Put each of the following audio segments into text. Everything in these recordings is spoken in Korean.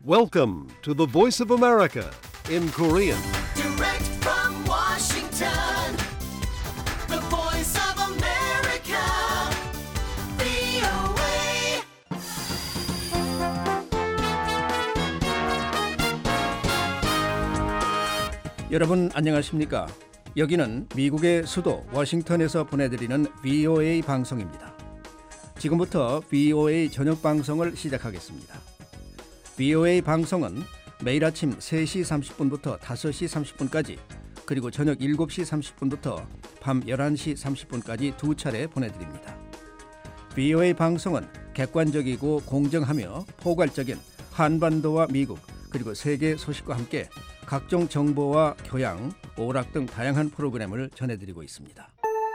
Welcome to the Voice of America in Korean. Direct from Washington, the voice of America, VOA. 여러분 안녕하십니까? 여기는 미국의 수도 워싱턴에서 보내드리는 VOA 방송입니다. 지금부터 VOA 저녁 방송을 시작하겠습니다. VOA 방송은 매일 아침 3시 30분부터 5시 30분까지 그리고 저녁 7시 30분부터 밤 11시 30분까지 두 차례 보내드립니다. VOA 방송은 객관적이고 공정하며 포괄적인 한반도와 미국 그리고 세계 소식과 함께 각종 정보와 교양, 오락 등 다양한 프로그램을 전해드리고 있습니다.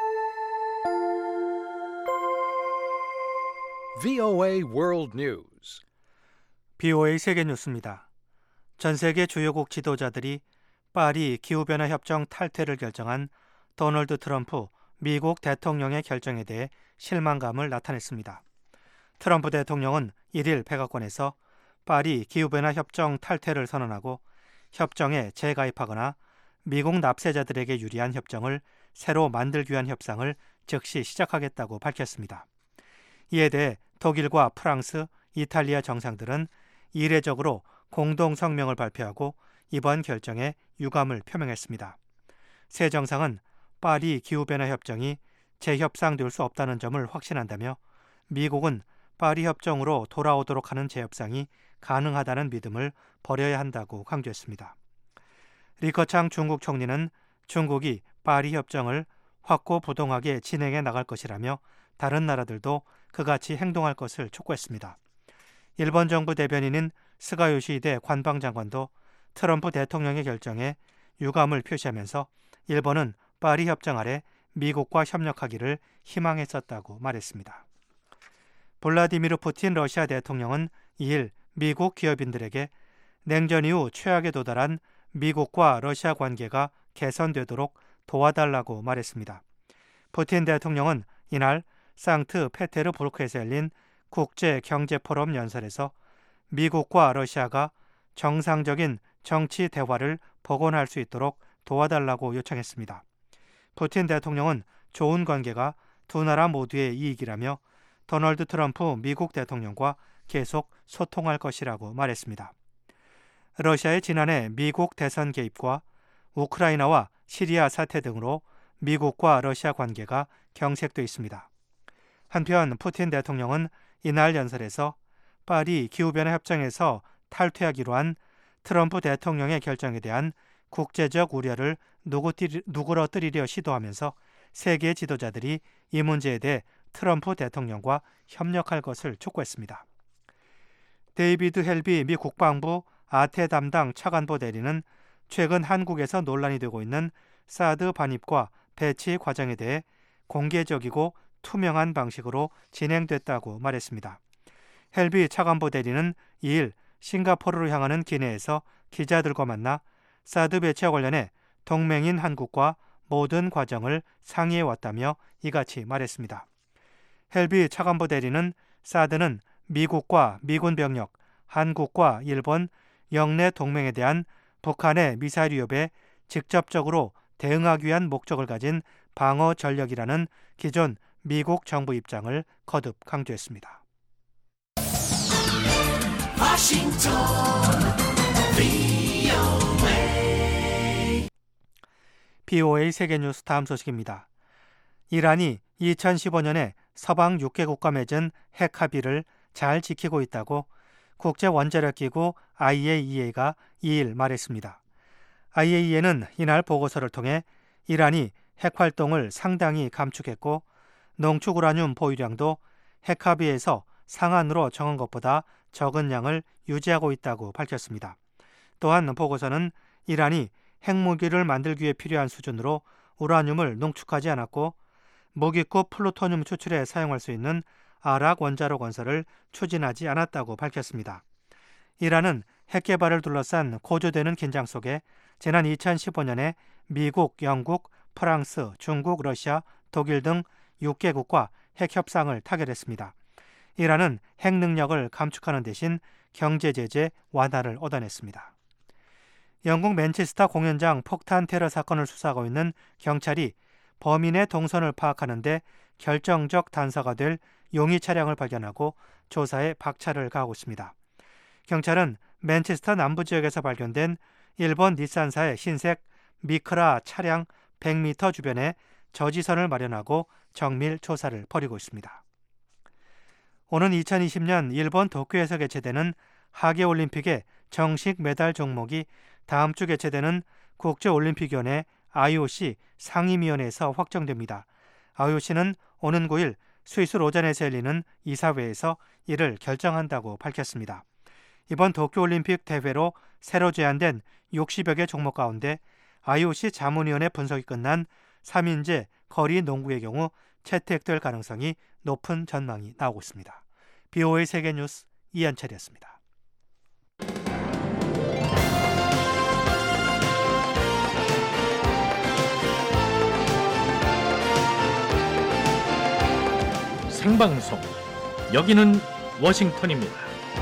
VOA World News. VOA 세계뉴스입니다. 전 세계 주요국 지도자들이 파리 기후변화 협정 탈퇴를 결정한 도널드 트럼프 미국 대통령의 결정에 대해 실망감을 나타냈습니다. 트럼프 대통령은 1일 백악관에서 파리 기후변화 협정 탈퇴를 선언하고 협정에 재가입하거나 미국 납세자들에게 유리한 협정을 새로 만들기 위한 협상을 즉시 시작하겠다고 밝혔습니다. 이에 대해 독일과 프랑스, 이탈리아 정상들은 이례적으로 공동 성명을 발표하고 이번 결정에 유감을 표명했습니다. 세 정상은 파리 기후변화 협정이 재협상될 수 없다는 점을 확신한다며 미국은 파리 협정으로 돌아오도록 하는 재협상이 가능하다는 믿음을 버려야 한다고 강조했습니다. 리커창 중국 총리는 중국이 파리 협정을 확고부동하게 진행해 나갈 것이라며 다른 나라들도 그같이 행동할 것을 촉구했습니다. 일본 정부 대변인인 스가 요시히데 관방장관도 트럼프 대통령의 결정에 유감을 표시하면서 일본은 파리 협정 아래 미국과 협력하기를 희망했었다고 말했습니다. 블라디미르 푸틴 러시아 대통령은 2일 미국 기업인들에게 냉전 이후 최악에 도달한 미국과 러시아 관계가 개선되도록 도와달라고 말했습니다. 푸틴 대통령은 이날 상트페테르부르크에서 열린 국제경제포럼 연설에서 미국과 러시아가 정상적인 정치 대화를 복원할 수 있도록 도와달라고 요청했습니다. 푸틴 대통령은 좋은 관계가 두 나라 모두의 이익이라며 도널드 트럼프 미국 대통령과 계속 소통할 것이라고 말했습니다. 러시아의 지난해 미국 대선 개입과 우크라이나와 시리아 사태 등으로 미국과 러시아 관계가 경색돼 있습니다. 한편 푸틴 대통령은 이날 연설에서 파리 기후변화 협정에서 탈퇴하기로 한 트럼프 대통령의 결정에 대한 국제적 우려를 누그러뜨리려 시도하면서 세계 지도자들이 이 문제에 대해 트럼프 대통령과 협력할 것을 촉구했습니다. 데이비드 헬비 미 국방부 아태 담당 차관보 대리는 최근 한국에서 논란이 되고 있는 사드 반입과 배치 과정에 대해 공개적이고 투명한 방식으로 진행됐다고 말했습니다. 헬비 차관보 대리는 2일 싱가포르로 향하는 기내에서 기자들과 만나 사드 배치와 관련해 동맹인 한국과 모든 과정을 상의해 왔다며 이같이 말했습니다. 헬비 차관보 대리는 사드는 미국과 미군 병력, 한국과 일본, 영내 동맹에 대한 북한의 미사일 위협에 직접적으로 대응하기 위한 목적을 가진 방어 전력이라는 기존 미국 정부 입장을 거듭 강조했습니다. Washington, VOA. VOA 세계뉴스 다음 소식입니다. 이란이 2015년에 서방 6개국과 맺은 핵 합의를 잘 지키고 있다고 국제원자력기구 IAEA가 2일 말했습니다. IAEA는 이날 보고서를 통해 이란이 핵 활동을 상당히 감축했고 농축 우라늄 보유량도 핵 합의에서 상한으로 정한 것보다 적은 양을 유지하고 있다고 밝혔습니다. 또한 보고서는 이란이 핵무기를 만들기 위해 필요한 수준으로 우라늄을 농축하지 않았고 무기급 플루토늄 추출에 사용할 수 있는 아락 원자로 건설을 추진하지 않았다고 밝혔습니다. 이란은 핵 개발을 둘러싼 고조되는 긴장 속에 지난 2015년에 미국, 영국, 프랑스, 중국, 러시아, 독일 등 6개국과 핵 협상을 타결했습니다. 이란은 핵 능력을 감축하는 대신 경제 제재 완화를 얻어냈습니다. 영국 맨체스터 공연장 폭탄 테러 사건을 수사하고 있는 경찰이 범인의 동선을 파악하는 데 결정적 단서가 될 용의 차량을 발견하고 조사에 박차를 가하고 있습니다. 경찰은 맨체스터 남부 지역에서 발견된 일본 닛산사의 흰색 미크라 차량 100m 주변에 저지선을 마련하고 정밀 조사를 벌이고 있습니다. 오는 2020년 일본 도쿄에서 개최되는 하계올림픽의 정식 메달 종목이 다음 주 개최되는 국제올림픽위원회 IOC 상임위원회에서 확정됩니다. IOC는 오는 9일 스위스 로잔에서 열리는 이사회에서 이를 결정한다고 밝혔습니다. 이번 도쿄올림픽 대회로 새로 제안된 60여 개 종목 가운데 IOC 자문위원회 분석이 끝난 3인제 거리 농구의 경우 채택될 가능성이 높은 전망이 나오고 있습니다. BOA 세계뉴스 이한철이었습니다. 생방송 여기는 워싱턴입니다.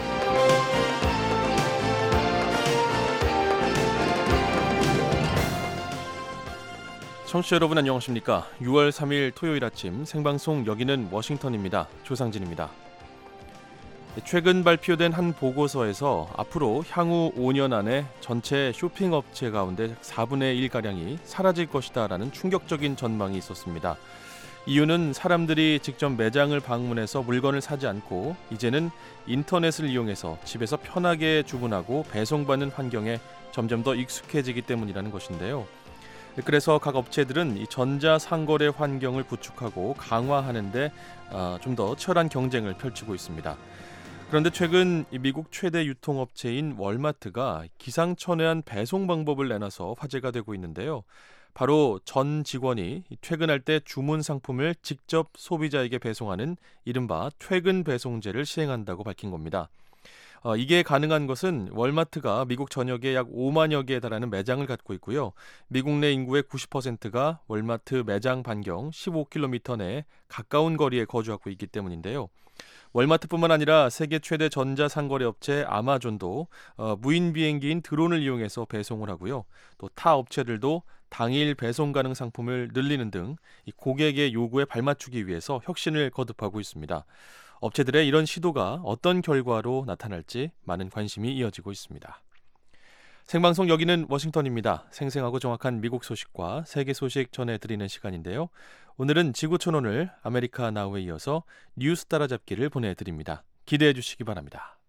청취자 여러분 안녕하십니까? 6월 3일 토요일 아침 생방송 여기는 워싱턴입니다. 조상진입니다. 최근 발표된 한 보고서에서 앞으로 향후 5년 안에 전체 쇼핑업체 가운데 4분의 1가량이 사라질 것이다라는 충격적인 전망이 있었습니다. 이유는 사람들이 직접 매장을 방문해서 물건을 사지 않고 이제는 인터넷을 이용해서 집에서 편하게 주문하고 배송받는 환경에 점점 더 익숙해지기 때문이라는 것인데요. 그래서 각 업체들은 이 전자상거래 환경을 구축하고 강화하는 데 좀 더 치열한 경쟁을 펼치고 있습니다. 그런데 최근 미국 최대 유통업체인 월마트가 기상천외한 배송 방법을 내놔서 화제가 되고 있는데요. 바로 전 직원이 퇴근할 때 주문 상품을 직접 소비자에게 배송하는 이른바 퇴근 배송제를 시행한다고 밝힌 겁니다. 이게 가능한 것은 월마트가 미국 전역에 약 5만여 개에 달하는 매장을 갖고 있고요. 미국 내 인구의 90%가 월마트 매장 반경 15km 내에 가까운 거리에 거주하고 있기 때문인데요. 월마트뿐만 아니라 세계 최대 전자상거래 업체 아마존도 무인 비행기인 드론을 이용해서 배송을 하고요. 또 타 업체들도 당일 배송 가능 상품을 늘리는 등 고객의 요구에 발맞추기 위해서 혁신을 거듭하고 있습니다. 업체들의 이런 시도가 어떤 결과로 나타날지 많은 관심이 이어지고 있습니다. 생방송 여기는 워싱턴입니다. 생생하고 정확한 미국 소식과 세계 소식 전해드리는 시간인데요. 오늘은 지구촌오늘 아메리카 나우에 이어서 뉴스 따라잡기를 보내드립니다. 기대해 주시기 바랍니다.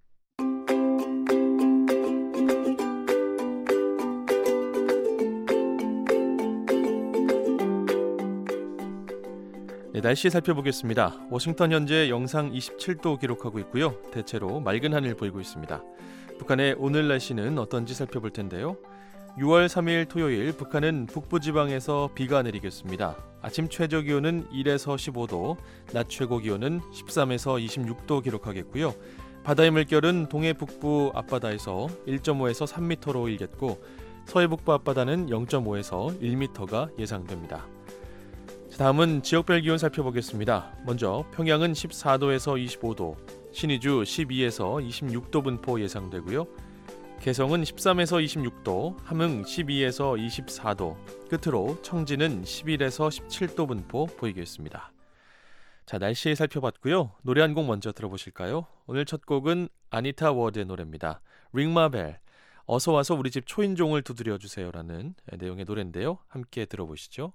네, 날씨 살펴보겠습니다. 워싱턴 현재 영상 27도 기록하고 있고요. 대체로 맑은 하늘 보이고 있습니다. 북한의 오늘 날씨는 어떤지 살펴볼 텐데요. 6월 3일 토요일 북한은 북부지방에서 비가 내리겠습니다. 아침 최저 기온은 1에서 15도, 낮 최고 기온은 13에서 26도 기록하겠고요. 바다의 물결은 동해 북부 앞바다에서 1.5에서 3m로 일겠고 서해 북부 앞바다는 0.5에서 1m가 예상됩니다. 다음은 지역별 기온 살펴보겠습니다. 먼저 평양은 14도에서 25도, 신의주 12에서 26도 분포 예상되고요. 개성은 13에서 26도, 함흥 12에서 24도, 끝으로 청진은 11에서 17도 분포 보이겠습니다. 자, 날씨 살펴봤고요. 노래 한 곡 먼저 들어보실까요? 오늘 첫 곡은 아니타 워드의 노래입니다. Ring My Bell, 어서 와서 우리 집 초인종을 두드려 주세요라는 내용의 노래인데요. 함께 들어보시죠.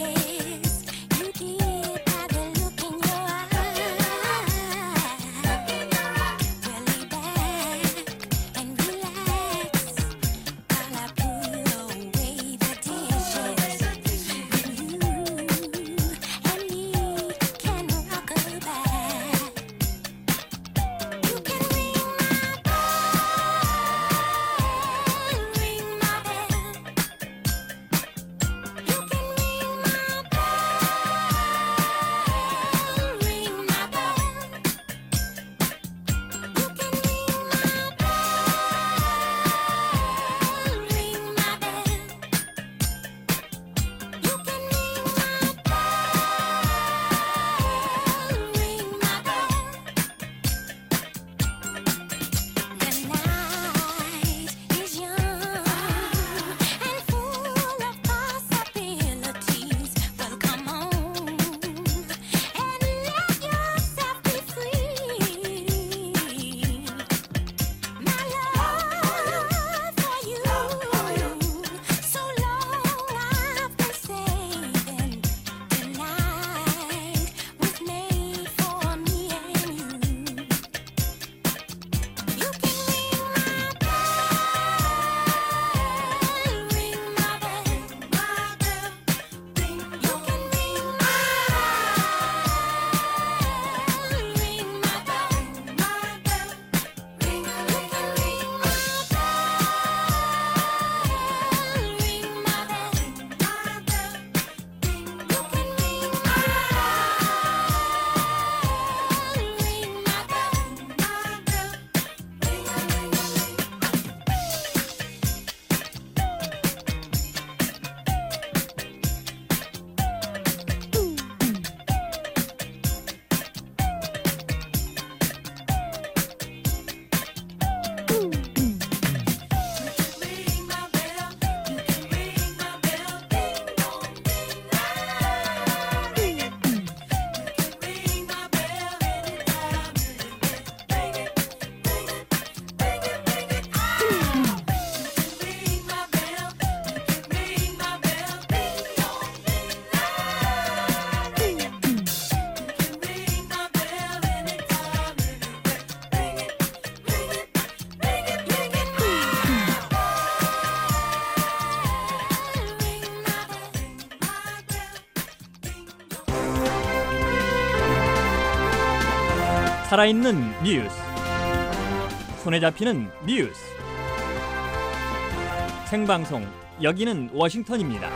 I 살아있는 뉴스, 손에 잡히는 뉴스, 생방송 여기는 워싱턴입니다.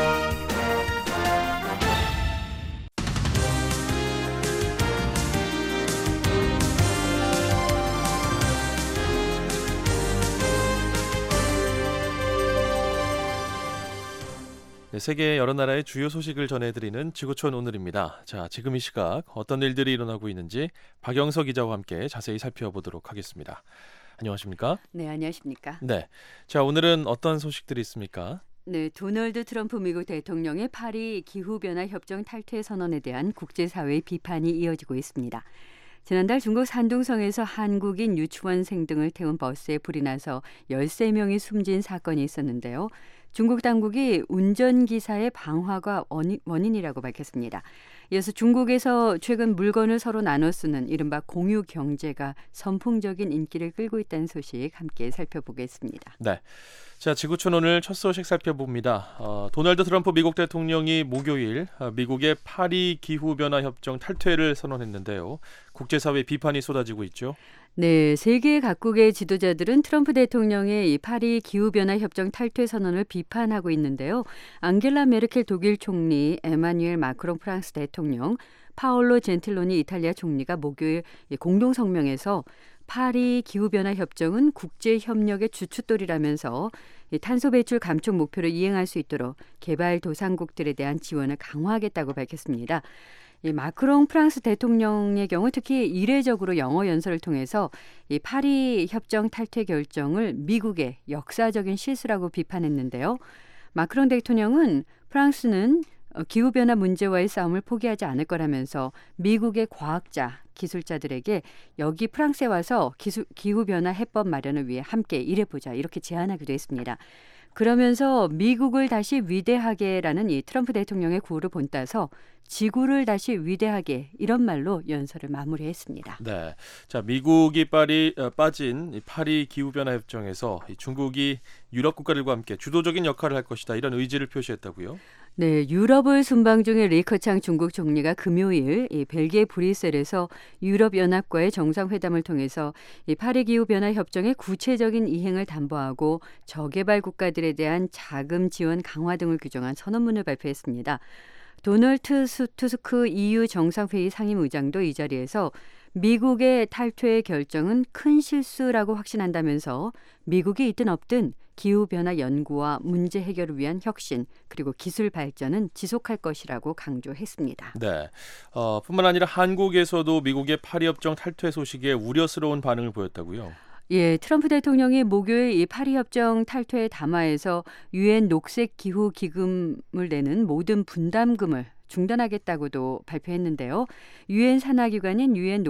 네, 세계 여러 나라의 주요 소식을 전해드리는 지구촌 오늘입니다. 자, 지금 이 시각 어떤 일들이 일어나고 있는지 박영서 기자와 함께 자세히 살펴보도록 하겠습니다. 안녕하십니까? 네, 안녕하십니까? 네, 자 오늘은 어떤 소식들이 있습니까? 네, 도널드 트럼프 미국 대통령의 파리 기후변화 협정 탈퇴 선언에 대한 국제사회의 비판이 이어지고 있습니다. 지난달 중국 산둥성에서 한국인 유치원생 등을 태운 버스에 불이 나서 13명이 숨진 사건이 있었는데요. 중국 당국이 운전기사의 방화가 원인이라고 밝혔습니다. 이어서 중국에서 최근 물건을 서로 나눠 쓰는 이른바 공유 경제가 선풍적인 인기를 끌고 있다는 소식 함께 살펴보겠습니다. 네, 자 지구촌 오늘 첫 소식 살펴봅니다. 도널드 트럼프 미국 대통령이 목요일 미국의 파리 기후변화 협정 탈퇴를 선언했는데요. 국제사회 비판이 쏟아지고 있죠. 네, 세계 각국의 지도자들은 트럼프 대통령의 이 파리 기후변화 협정 탈퇴 선언을 비판하고 있는데요. 앙겔라 메르켈 독일 총리, 에마뉴엘 마크롱 프랑스 대통령, 파올로 젠틸로니 이탈리아 총리가 목요일 공동 성명에서 파리 기후변화 협정은 국제 협력의 주춧돌이라면서 탄소 배출 감축 목표를 이행할 수 있도록 개발도상국들에 대한 지원을 강화하겠다고 밝혔습니다. 이 마크롱 프랑스 대통령의 경우 특히 이례적으로 영어 연설을 통해서 이 파리 협정 탈퇴 결정을 미국의 역사적인 실수라고 비판했는데요. 마크롱 대통령은 프랑스는 기후변화 문제와의 싸움을 포기하지 않을 거라면서 미국의 과학자, 기술자들에게 여기 프랑스에 와서 기후변화 해법 마련을 위해 함께 일해보자 이렇게 제안하기도 했습니다. 그러면서 미국을 다시 위대하게라는 이 트럼프 대통령의 구호를 본따서 지구를 다시 위대하게 이런 말로 연설을 마무리했습니다. 네, 자 미국이 빠진 이 파리 기후변화 협정에서 중국이 유럽 국가들과 함께 주도적인 역할을 할 것이다 이런 의지를 표시했다고요? 네, 유럽을 순방 중인 리커창 중국 총리가 금요일 이 벨기에 브뤼셀에서 유럽연합과의 정상회담을 통해서 이 파리 기후변화 협정의 구체적인 이행을 담보하고 저개발 국가들에 대한 자금 지원 강화 등을 규정한 선언문을 발표했습니다. 도널드 투스크 EU 정상회의 상임의장도 이 자리에서 미국의 탈퇴 결정은 큰 실수라고 확신한다면서 미국이 있든 없든 기후변화 연구와 문제 해결을 위한 혁신 그리고 기술 발전은 지속할 것이라고 강조했습니다. 네, 뿐만 아니라 한국에서도 미국의 파리협정 탈퇴 소식에 우려스러운 반응을 보였다고요? 예, 트럼프 대통령이 목요일 이 파리협정 탈퇴 담화에서 유엔 녹색기후기금을 내는 모든 분담금을 중단하겠다고도 발표했는데요. 유엔 산하기관인 유엔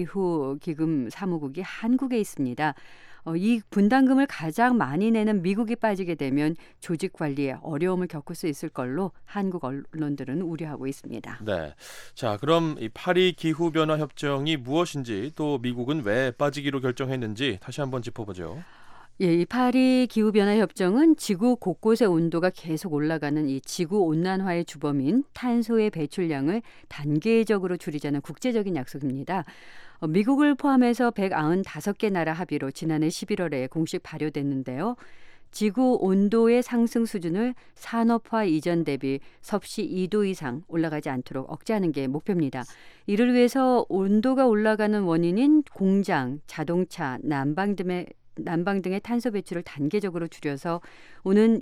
녹색기후기금 사무국이 한국에 있습니다. 이 분담금을 가장 많이 내는 미국이 빠지게 되면 조직 관리에 어려움을 겪을 수 있을 걸로 한국 언론들은 우려하고 있습니다. 네, 자 그럼 이 파리 기후변화 협정이 무엇인지 또 미국은 왜 빠지기로 결정했는지 다시 한번 짚어보죠. 예, 이 파리 기후변화 협정은 지구 곳곳의 온도가 계속 올라가는 이 지구 온난화의 주범인 탄소의 배출량을 단계적으로 줄이자는 국제적인 약속입니다. 미국을 포함해서 195개 나라 합의로 지난해 11월에 공식 발효됐는데요. 지구 온도의 상승 수준을 산업화 이전 대비 섭씨 2도 이상 올라가지 않도록 억제하는 게 목표입니다. 이를 위해서 온도가 올라가는 원인인 공장, 자동차, 난방 등의 탄소 배출을 단계적으로 줄여서 오는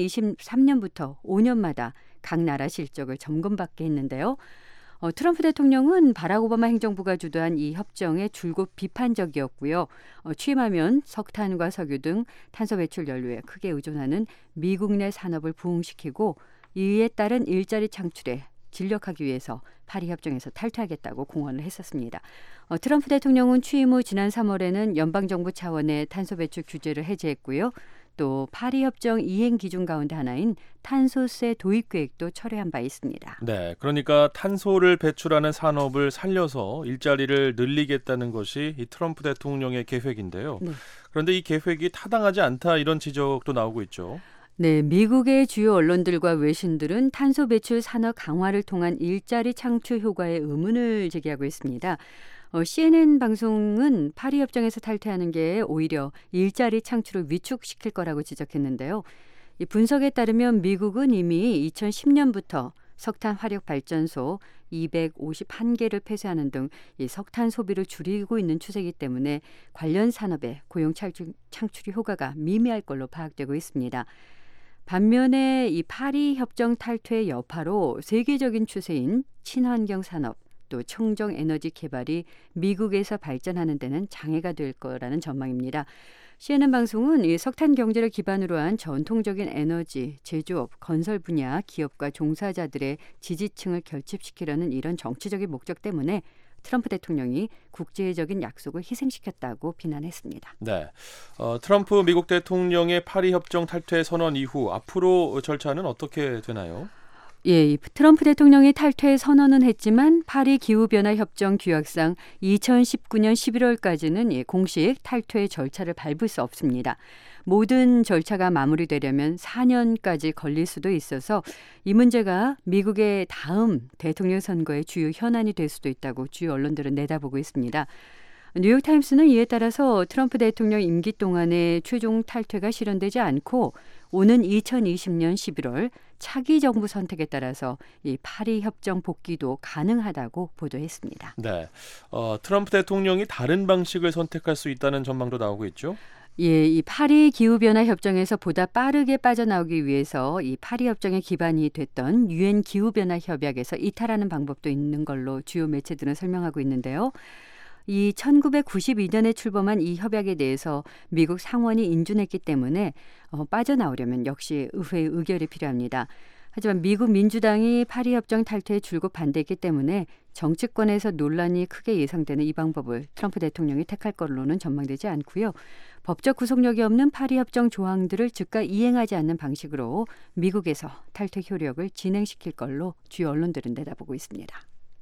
2023년부터 5년마다 각 나라 실적을 점검받게 했는데요. 트럼프 대통령은 바락 오바마 행정부가 주도한 이 협정에 줄곧 비판적이었고요. 취임하면 석탄과 석유 등 탄소 배출 연료에 크게 의존하는 미국 내 산업을 부흥시키고 이에 따른 일자리 창출에 진력하기 위해서 파리 협정에서 탈퇴하겠다고 공언을 했었습니다. 트럼프 대통령은 취임 후 지난 3월에는 연방정부 차원의 탄소 배출 규제를 해제했고요. 또 파리 협정 이행 기준 가운데 하나인 탄소세 도입 계획도 철회한 바 있습니다. 네, 그러니까 탄소를 배출하는 산업을 살려서 일자리를 늘리겠다는 것이 이 트럼프 대통령의 계획인데요. 네. 그런데 이 계획이 타당하지 않다 이런 지적도 나오고 있죠. 네, 미국의 주요 언론들과 외신들은 탄소 배출 산업 강화를 통한 일자리 창출 효과에 의문을 제기하고 있습니다. CNN 방송은 파리 협정에서 탈퇴하는 게 오히려 일자리 창출을 위축시킬 거라고 지적했는데요. 이 분석에 따르면 미국은 이미 2010년부터 석탄 화력 발전소 251개를 폐쇄하는 등 이 석탄 소비를 줄이고 있는 추세이기 때문에 관련 산업의 고용 창출이 효과가 미미할 걸로 파악되고 있습니다. 반면에 이 파리 협정 탈퇴의 여파로 세계적인 추세인 친환경 산업 또 청정 에너지 개발이 미국에서 발전하는 데는 장애가 될 거라는 전망입니다. CNN 방송은 이 석탄 경제를 기반으로 한 전통적인 에너지, 제조업, 건설 분야 기업과 종사자들의 지지층을 결집시키려는 이런 정치적인 목적 때문에 트럼프 대통령이 국제적인 약속을 희생시켰다고 비난했습니다. 네, 트럼프 미국 대통령의 파리 협정 탈퇴 선언 이후 앞으로 절차는 어떻게 되나요? 예, 트럼프 대통령이 탈퇴 선언은 했지만 파리 기후변화 협정 규약상 2019년 11월까지는 공식 탈퇴 절차를 밟을 수 없습니다. 모든 절차가 마무리되려면 4년까지 걸릴 수도 있어서 이 문제가 미국의 다음 대통령 선거의 주요 현안이 될 수도 있다고 주요 언론들은 내다보고 있습니다. 뉴욕타임스는 이에 따라서 트럼프 대통령 임기 동안에 최종 탈퇴가 실현되지 않고 오는 2020년 11월 차기 정부 선택에 따라서 이 파리 협정 복귀도 가능하다고 보도했습니다. 네, 트럼프 대통령이 다른 방식을 선택할 수 있다는 전망도 나오고 있죠. 예, 이 파리 기후변화 협정에서 보다 빠르게 빠져나오기 위해서 이 파리 협정의 기반이 됐던 유엔 기후변화 협약에서 이탈하는 방법도 있는 걸로 주요 매체들은 설명하고 있는데요. 이 1992년에 출범한 이 협약에 대해서 미국 상원이 인준했기 때문에 빠져나오려면 역시 의회의 의결이 필요합니다. 하지만 미국 민주당이 파리 협정 탈퇴에 줄곧 반대했기 때문에 정치권에서 논란이 크게 예상되는 이 방법을 트럼프 대통령이 택할 걸로는 전망되지 않고요. 법적 구속력이 없는 파리 협정 조항들을 즉각 이행하지 않는 방식으로 미국에서 탈퇴 효력을 진행시킬 걸로 주요 언론들은 내다보고 있습니다.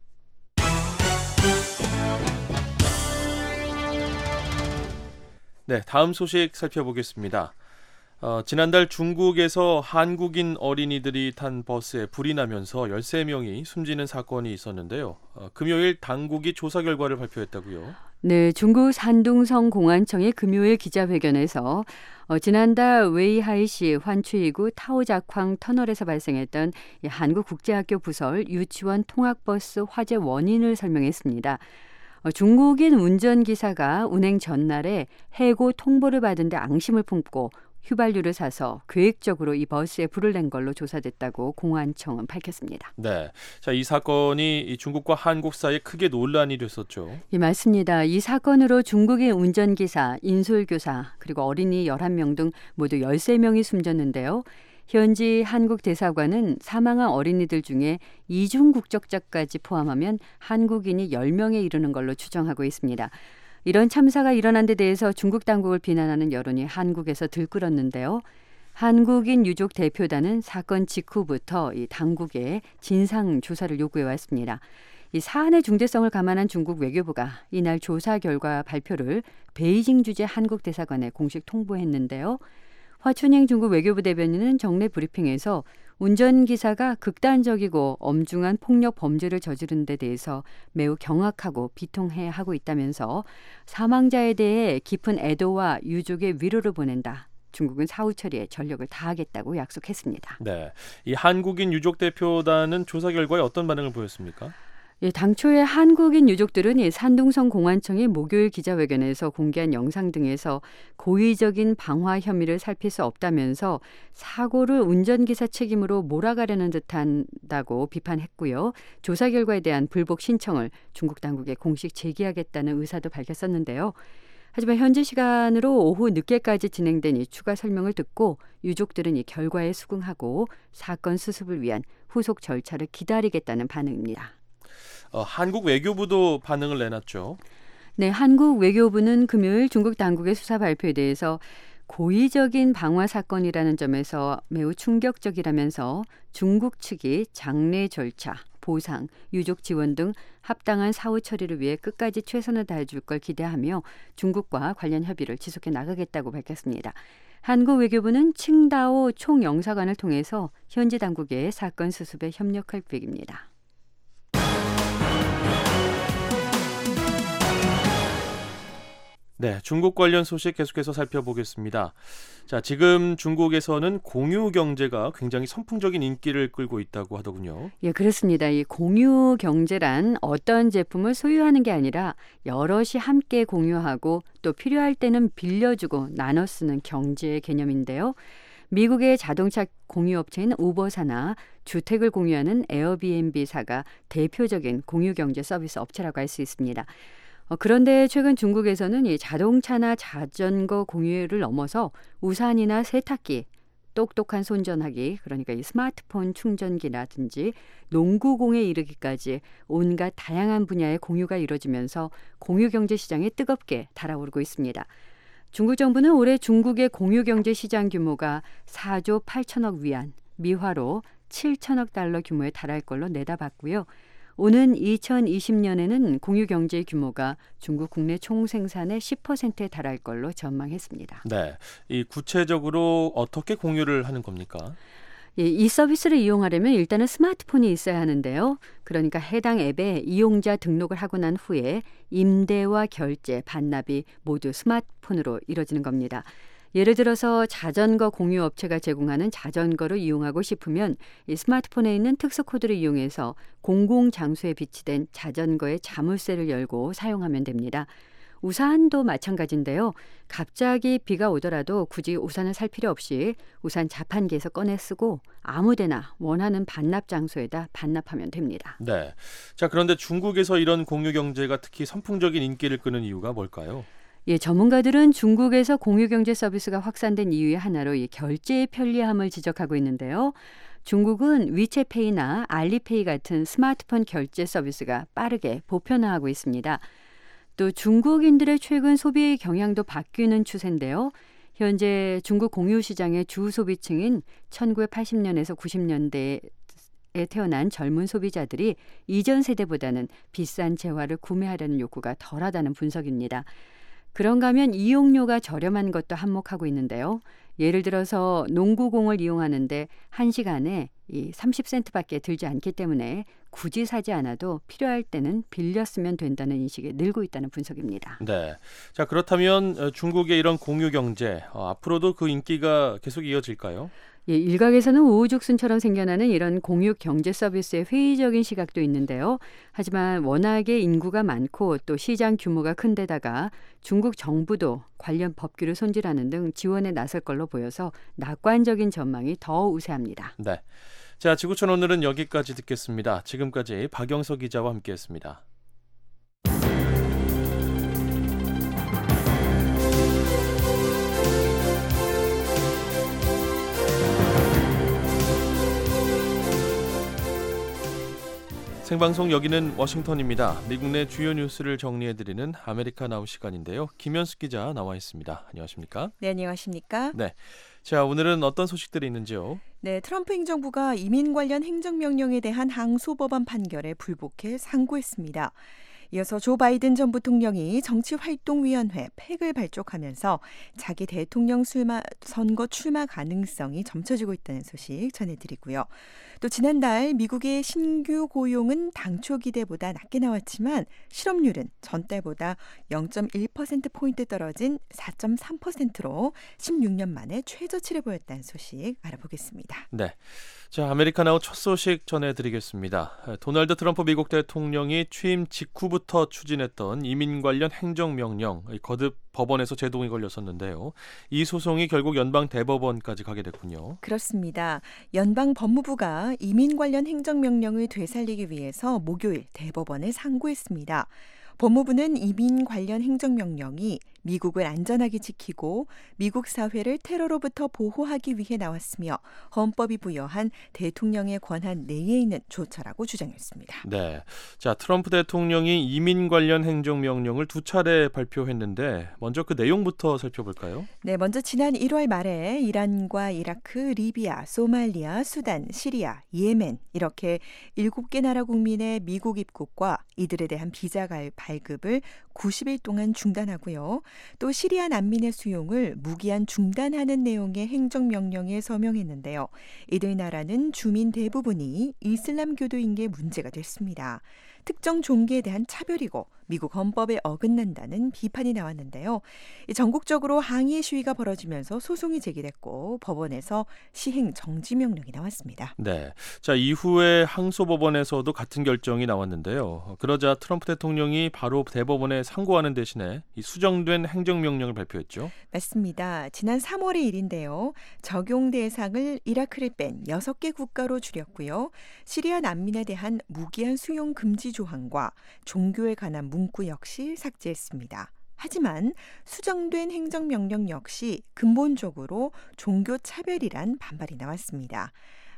네, 다음 소식 살펴보겠습니다. 지난달 중국에서 한국인 어린이들이 탄 버스에 불이 나면서 13명이 숨지는 사건이 있었는데요. 금요일 당국이 조사 결과를 발표했다고요? 네, 중국 산둥성 공안청이 금요일 기자회견에서 지난달 웨이하이시 환추이구 타오자쾅 터널에서 발생했던 한국국제학교 부설 유치원 통학버스 화재 원인을 설명했습니다. 중국인 운전기사가 운행 전날에 해고 통보를 받은 데 앙심을 품고 휘발유를 사서 계획적으로 이 버스에 불을 낸 걸로 조사됐다고 공안청은 밝혔습니다. 네, 자, 이 사건이 중국과 한국 사이에 크게 논란이 됐었죠. 예, 맞습니다. 이 사건으로 중국인 운전기사, 인솔교사, 그리고 어린이 11명 등 모두 13명이 숨졌는데요. 현지 한국 대사관은 사망한 어린이들 중에 이중 국적자까지 포함하면 한국인이 10명에 이르는 걸로 추정하고 있습니다. 이런 참사가 일어난 데 대해서 중국 당국을 비난하는 여론이 한국에서 들끓었는데요. 한국인 유족 대표단은 사건 직후부터 이 당국에 진상 조사를 요구해 왔습니다. 이 사안의 중대성을 감안한 중국 외교부가 이날 조사 결과 발표를 베이징 주재 한국 대사관에 공식 통보했는데요. 화춘행 중국 외교부 대변인은 정례 브리핑에서 운전기사가 극단적이고 엄중한 폭력 범죄를 저지른 데 대해서 매우 경악하고 비통해하고 있다면서 사망자에 대해 깊은 애도와 유족의 위로를 보낸다. 중국은 사후 처리에 전력을 다하겠다고 약속했습니다. 네, 이 한국인 유족 대표단은 조사 결과에 어떤 반응을 보였습니까? 예, 당초에 한국인 유족들은 이 산둥성 공안청이 목요일 기자회견에서 공개한 영상 등에서 고의적인 방화 혐의를 살필 수 없다면서 사고를 운전기사 책임으로 몰아가려는 듯한다고 비판했고요. 조사 결과에 대한 불복 신청을 중국 당국에 공식 제기하겠다는 의사도 밝혔었는데요. 하지만 현지 시간으로 오후 늦게까지 진행된 이 추가 설명을 듣고 유족들은 이 결과에 수긍하고 사건 수습을 위한 후속 절차를 기다리겠다는 반응입니다. 한국 외교부도 반응을 내놨죠. 네, 한국 외교부는 금요일 중국 당국의 수사 발표에 대해서 고의적인 방화 사건이라는 점에서 매우 충격적이라면서 중국 측이 장례 절차, 보상, 유족 지원 등 합당한 사후 처리를 위해 끝까지 최선을 다해줄 걸 기대하며 중국과 관련 협의를 지속해 나가겠다고 밝혔습니다. 한국 외교부는 칭다오 총영사관을 통해서 현지 당국의 사건 수습에 협력할 계획입니다. 네, 중국 관련 소식 계속해서 살펴보겠습니다. 자, 지금 중국에서는 공유 경제가 굉장히 선풍적인 인기를 끌고 있다고 하더군요. 예, 그렇습니다. 이 공유 경제란 어떤 제품을 소유하는 게 아니라 여럿이 함께 공유하고 또 필요할 때는 빌려주고 나눠 쓰는 경제의 개념인데요. 미국의 자동차 공유업체인 우버사나 주택을 공유하는 에어비앤비사가 대표적인 공유 경제 서비스 업체라고 할 수 있습니다. 그런데 최근 중국에서는 이 자동차나 자전거 공유를 넘어서 우산이나 세탁기, 똑똑한 손전화기, 그러니까 이 스마트폰 충전기라든지 농구공에 이르기까지 온갖 다양한 분야의 공유가 이루어지면서 공유 경제 시장이 뜨겁게 달아오르고 있습니다. 중국 정부는 올해 중국의 공유 경제 시장 규모가 4조 8천억 위안, 미화로 7천억 달러 규모에 달할 걸로 내다봤고요. 오는 2020년에는 공유 경제의 규모가 중국 국내 총생산의 10%에 달할 걸로 전망했습니다. 네, 이 구체적으로 어떻게 공유를 하는 겁니까? 이 서비스를 이용하려면 일단은 스마트폰이 있어야 하는데요. 그러니까 해당 앱에 이용자 등록을 하고 난 후에 임대와 결제, 반납이 모두 스마트폰으로 이루어지는 겁니다. 예를 들어서 자전거 공유 업체가 제공하는 자전거를 이용하고 싶으면 이 스마트폰에 있는 특수 코드를 이용해서 공공장소에 비치된 자전거의 자물쇠를 열고 사용하면 됩니다. 우산도 마찬가지인데요. 갑자기 비가 오더라도 굳이 우산을 살 필요 없이 우산 자판기에서 꺼내 쓰고 아무데나 원하는 반납 장소에다 반납하면 됩니다. 네. 자, 그런데 중국에서 이런 공유 경제가 특히 선풍적인 인기를 끄는 이유가 뭘까요? 예, 전문가들은 중국에서 공유경제 서비스가 확산된 이유의 하나로 이 결제의 편리함을 지적하고 있는데요. 중국은 위챗페이나 알리페이 같은 스마트폰 결제 서비스가 빠르게 보편화하고 있습니다. 또 중국인들의 최근 소비 경향도 바뀌는 추세인데요. 현재 중국 공유 시장의 주 소비층인 1980년에서 90년대에 태어난 젊은 소비자들이 이전 세대보다는 비싼 재화를 구매하려는 욕구가 덜하다는 분석입니다. 그런가 하면 이용료가 저렴한 것도 한몫하고 있는데요. 예를 들어서 농구공을 이용하는데 1시간에 이 30센트밖에 들지 않기 때문에 굳이 사지 않아도 필요할 때는 빌려 쓰면 된다는 인식이 늘고 있다는 분석입니다. 네. 자, 그렇다면 중국의 이런 공유 경제 앞으로도 그 인기가 계속 이어질까요? 예, 일각에서는 우후죽순처럼 생겨나는 이런 공유 경제 서비스의 회의적인 시각도 있는데요. 하지만 워낙에 인구가 많고 또 시장 규모가 큰 데다가 중국 정부도 관련 법규를 손질하는 등 지원에 나설 걸로 보여서 낙관적인 전망이 더 우세합니다. 네. 자, 지구촌 오늘은 여기까지 듣겠습니다. 지금까지 박영석 기자와 함께했습니다. 생방송 여기는 워싱턴입니다. 미국 내 주요 뉴스를 정리해드리는 아메리카 나우 시간인데요. 김현수 기자 나와 있습니다. 안녕하십니까? 네, 안녕하십니까? 네. 자, 오늘은 어떤 소식들이 있는지요? 네, 트럼프 행정부가 이민 관련 행정명령에 대한 항소법원 판결에 불복해 상고했습니다. 이어서 조 바이든 전 부통령이 정치활동위원회 팩을 발족하면서 자기 대통령 선거 출마 가능성이 점쳐지고 있다는 소식 전해드리고요. 또 지난달 미국의 신규 고용은 당초 기대보다 낮게 나왔지만 실업률은 전달보다 0.1%포인트 떨어진 4.3%로 16년 만에 최저치를 보였다는 소식 알아보겠습니다. 네. 자, 아메리카나우 첫 소식 전해드리겠습니다. 도널드 트럼프 미국 대통령이 취임 직후부터 추진했던 이민 관련 행정명령 거듭 법원에서 제동이 걸렸었는데요. 이 소송이 결국 연방 대법원까지 가게 됐군요. 그렇습니다. 연방 법무부가 이민 관련 행정명령을 되살리기 위해서 목요일 대법원에 상고했습니다. 법무부는 이민 관련 행정명령이 미국을 안전하게 지키고 미국 사회를 테러로부터 보호하기 위해 나왔으며 헌법이 부여한 대통령의 권한 내에 있는 조처라고 주장했습니다. 네, 자, 트럼프 대통령이 이민 관련 행정명령을 두 차례 발표했는데 먼저 그 내용부터 살펴볼까요? 네, 먼저 지난 1월 말에 이란과 이라크, 리비아, 소말리아, 수단, 시리아, 예멘 이렇게 7개 나라 국민의 미국 입국과 이들에 대한 비자 발급을 90일 동안 중단하고요. 또 시리아 난민의 수용을 무기한 중단하는 내용의 행정명령에 서명했는데요. 이들 나라는 주민 대부분이 이슬람교도인 게 문제가 됐습니다. 특정 종교에 대한 차별이고 미국 헌법에 어긋난다는 비판이 나왔는데요. 전국적으로 항의 시위가 벌어지면서 소송이 제기됐고 법원에서 시행 정지 명령이 나왔습니다. 네. 자, 이후에 항소법원에서도 같은 결정이 나왔는데요. 그러자 트럼프 대통령이 바로 대법원에 상고하는 대신에 이 수정된 행정명령을 발표했죠. 맞습니다. 지난 3월의 일인데요. 적용 대상을 이라크를 뺀 6개 국가로 줄였고요. 시리아 난민에 대한 무기한 수용 금지 조항과 종교에 관한 문구 역시 삭제했습니다. 하지만 수정된 행정명령 역시 근본적으로 종교 차별이란 반발이 나왔습니다.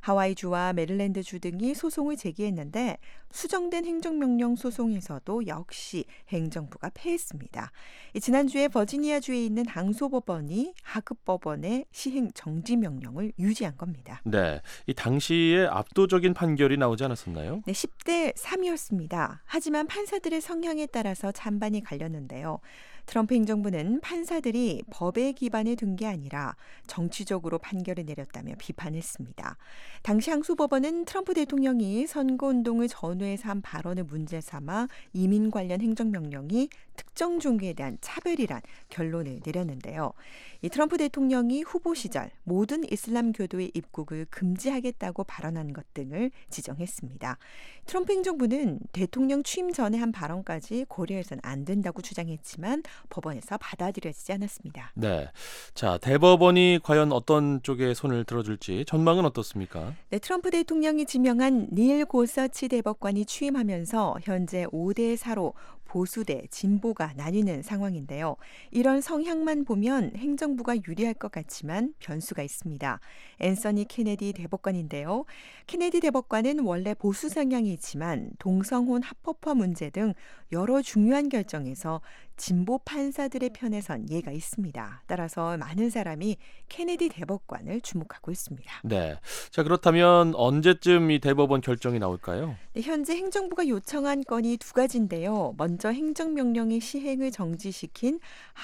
하와이주와 메릴랜드주 등이 소송을 제기했는데 수정된 행정명령 소송에서도 역시 행정부가 패했습니다. 지난주에 버지니아주에 있는 항소법원이 하급법원의 시행 정지 명령을 유지한 겁니다. 네, 이 당시에 압도적인 판결이 나오지 않았었나요? 네, 10대 3이었습니다. 하지만 판사들의 성향에 따라서 찬반이 갈렸는데요. 트럼프 행정부는 판사들이 법에 기반을 둔 게 아니라 정치적으로 판결을 내렸다며 비판했습니다. 당시 항소법원은 트럼프 대통령이 선거운동을 전후해서 한 발언을 문제 삼아 이민 관련 행정명령이 특정 종교에 대한 차별이란 결론을 내렸는데요. 이 트럼프 대통령이 후보 시절 모든 이슬람 교도의 입국을 금지하겠다고 발언한 것 등을 지정했습니다. 트럼프 행정부는 대통령 취임 전에 한 발언까지 고려해서는 안 된다고 주장했지만 법원에서 받아들여지지 않았습니다. 네, 자, 대법원이 과연 어떤 쪽에 손을 들어줄지 전망은 어떻습니까? 네, 트럼프 대통령이 지명한 닐 고서치 대법관이 취임하면서 현재 5대 4로 보수 대 진보가 나뉘는 상황인데요. 이런 성향만 보면 행정부가 유리할 것 같지만 변수가 있습니다. 앤서니 케네디 대법관인데요. 케네디 대법관은 원래 보수 성향이지만 동성혼 합법화 문제 등 여러 중요한 결정에서 진보 판사들의 편에 선 예가 있습니다. 따라서 많은 사람이 케네디 대법관을 주목하고 있습니다. 네, 자, 그렇다면 언제쯤 이 대법원 결정이 나올까요? 네, 현재 행정부가 요청한 건이 두 가지인데요. 먼저 행정명령의 시행을 정지시킨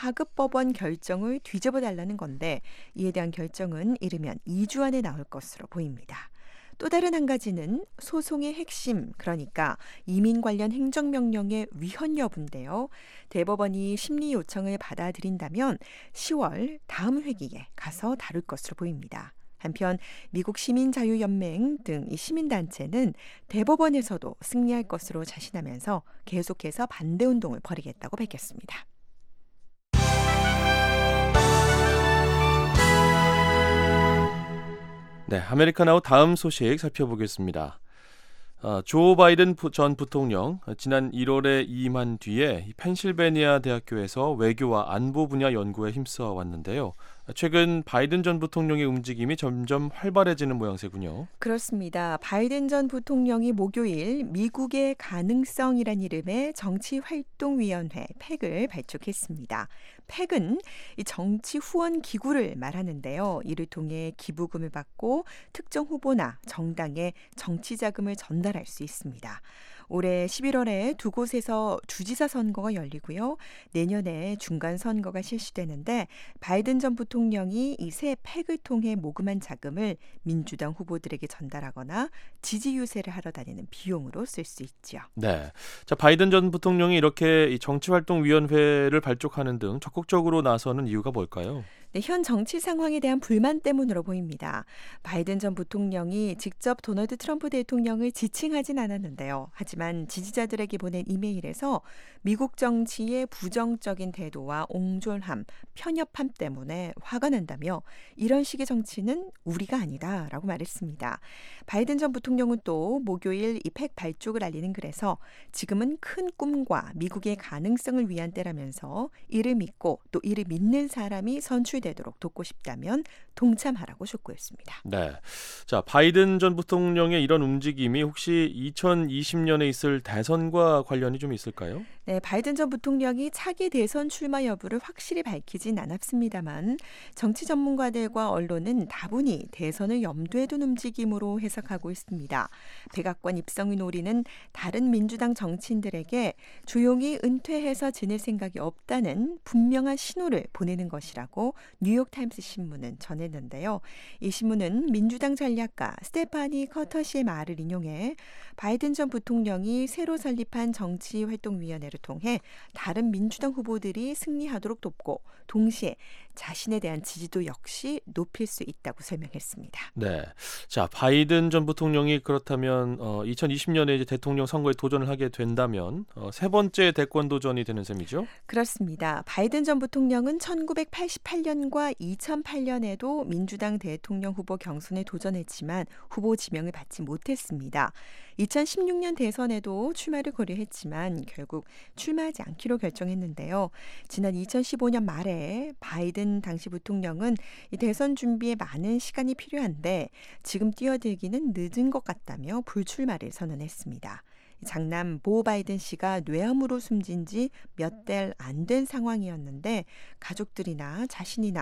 하급법원 결정을 뒤집어달라는 건데 이에 대한 결정은 이르면 2주 안에 나올 것으로 보입니다. 또 다른 한 가지는 소송의 핵심, 그러니까 이민 관련 행정명령의 위헌 여부인데요. 대법원이 심리 요청을 받아들인다면 10월 다음 회기에 가서 다룰 것으로 보입니다. 한편 미국 시민자유연맹 등 이 시민단체는 대법원에서도 승리할 것으로 자신하면서 계속해서 반대운동을 벌이겠다고 밝혔습니다. 네, 아메리카나우 다음 소식 살펴보겠습니다. 조 바이든 전 부통령 지난 1월에 임한 뒤에 펜실베니아 대학교에서 외교와 안보 분야 연구에 힘써 왔는데요. 최근 바이든 전 부통령의 움직임이 점점 활발해지는 모양새군요. 그렇습니다. 바이든 전 부통령이 목요일 미국의 가능성이란 이름의 정치활동위원회 팩을 발족했습니다. 팩은 이 정치 후원 기구를 말하는데요. 이를 통해 기부금을 받고 특정 후보나 정당에 정치 자금을 전달할 수 있습니다. 올해 11월에 두 곳에서 주지사 선거가 열리고요. 내년에 중간 선거가 실시되는데 바이든 전 부통령이 이 새 팩을 통해 모금한 자금을 민주당 후보들에게 전달하거나 지지 유세를 하러 다니는 비용으로 쓸 수 있죠. 네, 자, 바이든 전 부통령이 이렇게 이 정치활동위원회를 발족하는 등 적극적으로 나서는 이유가 뭘까요? 네, 현 정치 상황에 대한 불만 때문으로 보입니다. 바이든 전 부통령이 직접 도널드 트럼프 대통령을 지칭하진 않았는데요. 하지만 지지자들에게 보낸 이메일에서 미국 정치의 부정적인 태도와 옹졸함, 편협함 때문에 화가 난다며 이런 식의 정치는 우리가 아니다라고 말했습니다. 바이든 전 부통령은 또 목요일 이 팩 발족을 알리는 글에서 지금은 큰 꿈과 미국의 가능성을 위한 때라면서 이를 믿고 또 이를 믿는 사람이 선출되도록 돕고 싶다면 동참하라고 촉구했습니다. 네. 자, 바이든 전 부통령의 이런 움직임이 혹시 2020년에 있을 대선과 관련이 좀 있을까요? 네, 바이든 전 부통령이 차기 대선 출마 여부를 확실히 밝히진 않았습니다만 정치 전문가들과 언론은 다분히 대선을 염두에 둔 움직임으로 해석하고 있습니다. 백악관 입성을 노리는 다른 민주당 정치인들에게 조용히 은퇴해서 지낼 생각이 없다는 분명한 신호를 보내는 것이라고 뉴욕타임스 신문은 전했는데요. 이 신문은 민주당 전략가 스테파니 커터시의 말을 인용해 바이든 전 부통령이 새로 설립한 정치활동위원회를 통해 다른 민주당 후보들이 승리하도록 돕고 동시에 자신에 대한 지지도 역시 높일 수 있다고 설명했습니다. 네. 자, 바이든 전 부통령이 그렇다면 2020년에 이제 대통령 선거에 도전을 하게 된다면 세 번째 대권 도전이 되는 셈이죠? 그렇습니다. 바이든 전 부통령은 1988년과 2008년에도 민주당 대통령 후보 경선에 도전했지만 후보 지명을 받지 못했습니다. 2016년 대선에도 출마를 고려했지만 결국 출마하지 않기로 결정했는데요. 지난 2015년 말에 바이든 당시 부통령은 이 대선 준비에 많은 시간이 필요한데 지금 뛰어들기는 늦은 것 같다며 불출마를 선언했습니다. 장남 보 바이든 씨가 뇌암으로 숨진 지 몇 달 안 된 상황이었는데 가족들이나 자신이나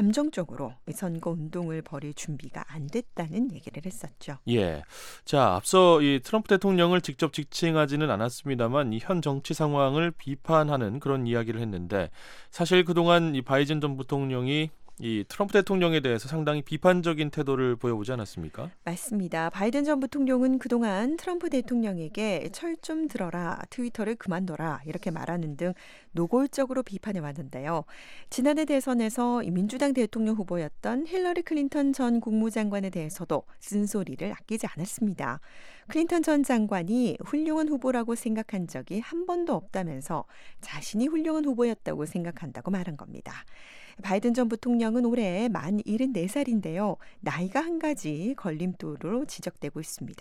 감정적으로 선거 운동을 벌일 준비가 안 됐다는 얘기를 했었죠. 예. 자, 앞서 이 트럼프 대통령을 직접 지칭하지는 않았습니다만 이 현 정치 상황을 비판하는 그런 이야기를 했는데 사실 그동안 이 바이든 전 부통령이 이 트럼프 대통령에 대해서 상당히 비판적인 태도를 보여오지 않았습니까? 맞습니다. 바이든 전 부통령은 그동안 트럼프 대통령에게 철 좀 들어라, 트위터를 그만둬라 이렇게 말하는 등 노골적으로 비판해 왔는데요. 지난해 대선에서 민주당 대통령 후보였던 힐러리 클린턴 전 국무장관에 대해서도 쓴소리를 아끼지 않았습니다. 클린턴 전 장관이 훌륭한 후보라고 생각한 적이 한 번도 없다면서 자신이 훌륭한 후보였다고 생각한다고 말한 겁니다. 바이든 전 부통령은 올해 만 74살인데요. 나이가 한 가지 걸림돌로 지적되고 있습니다.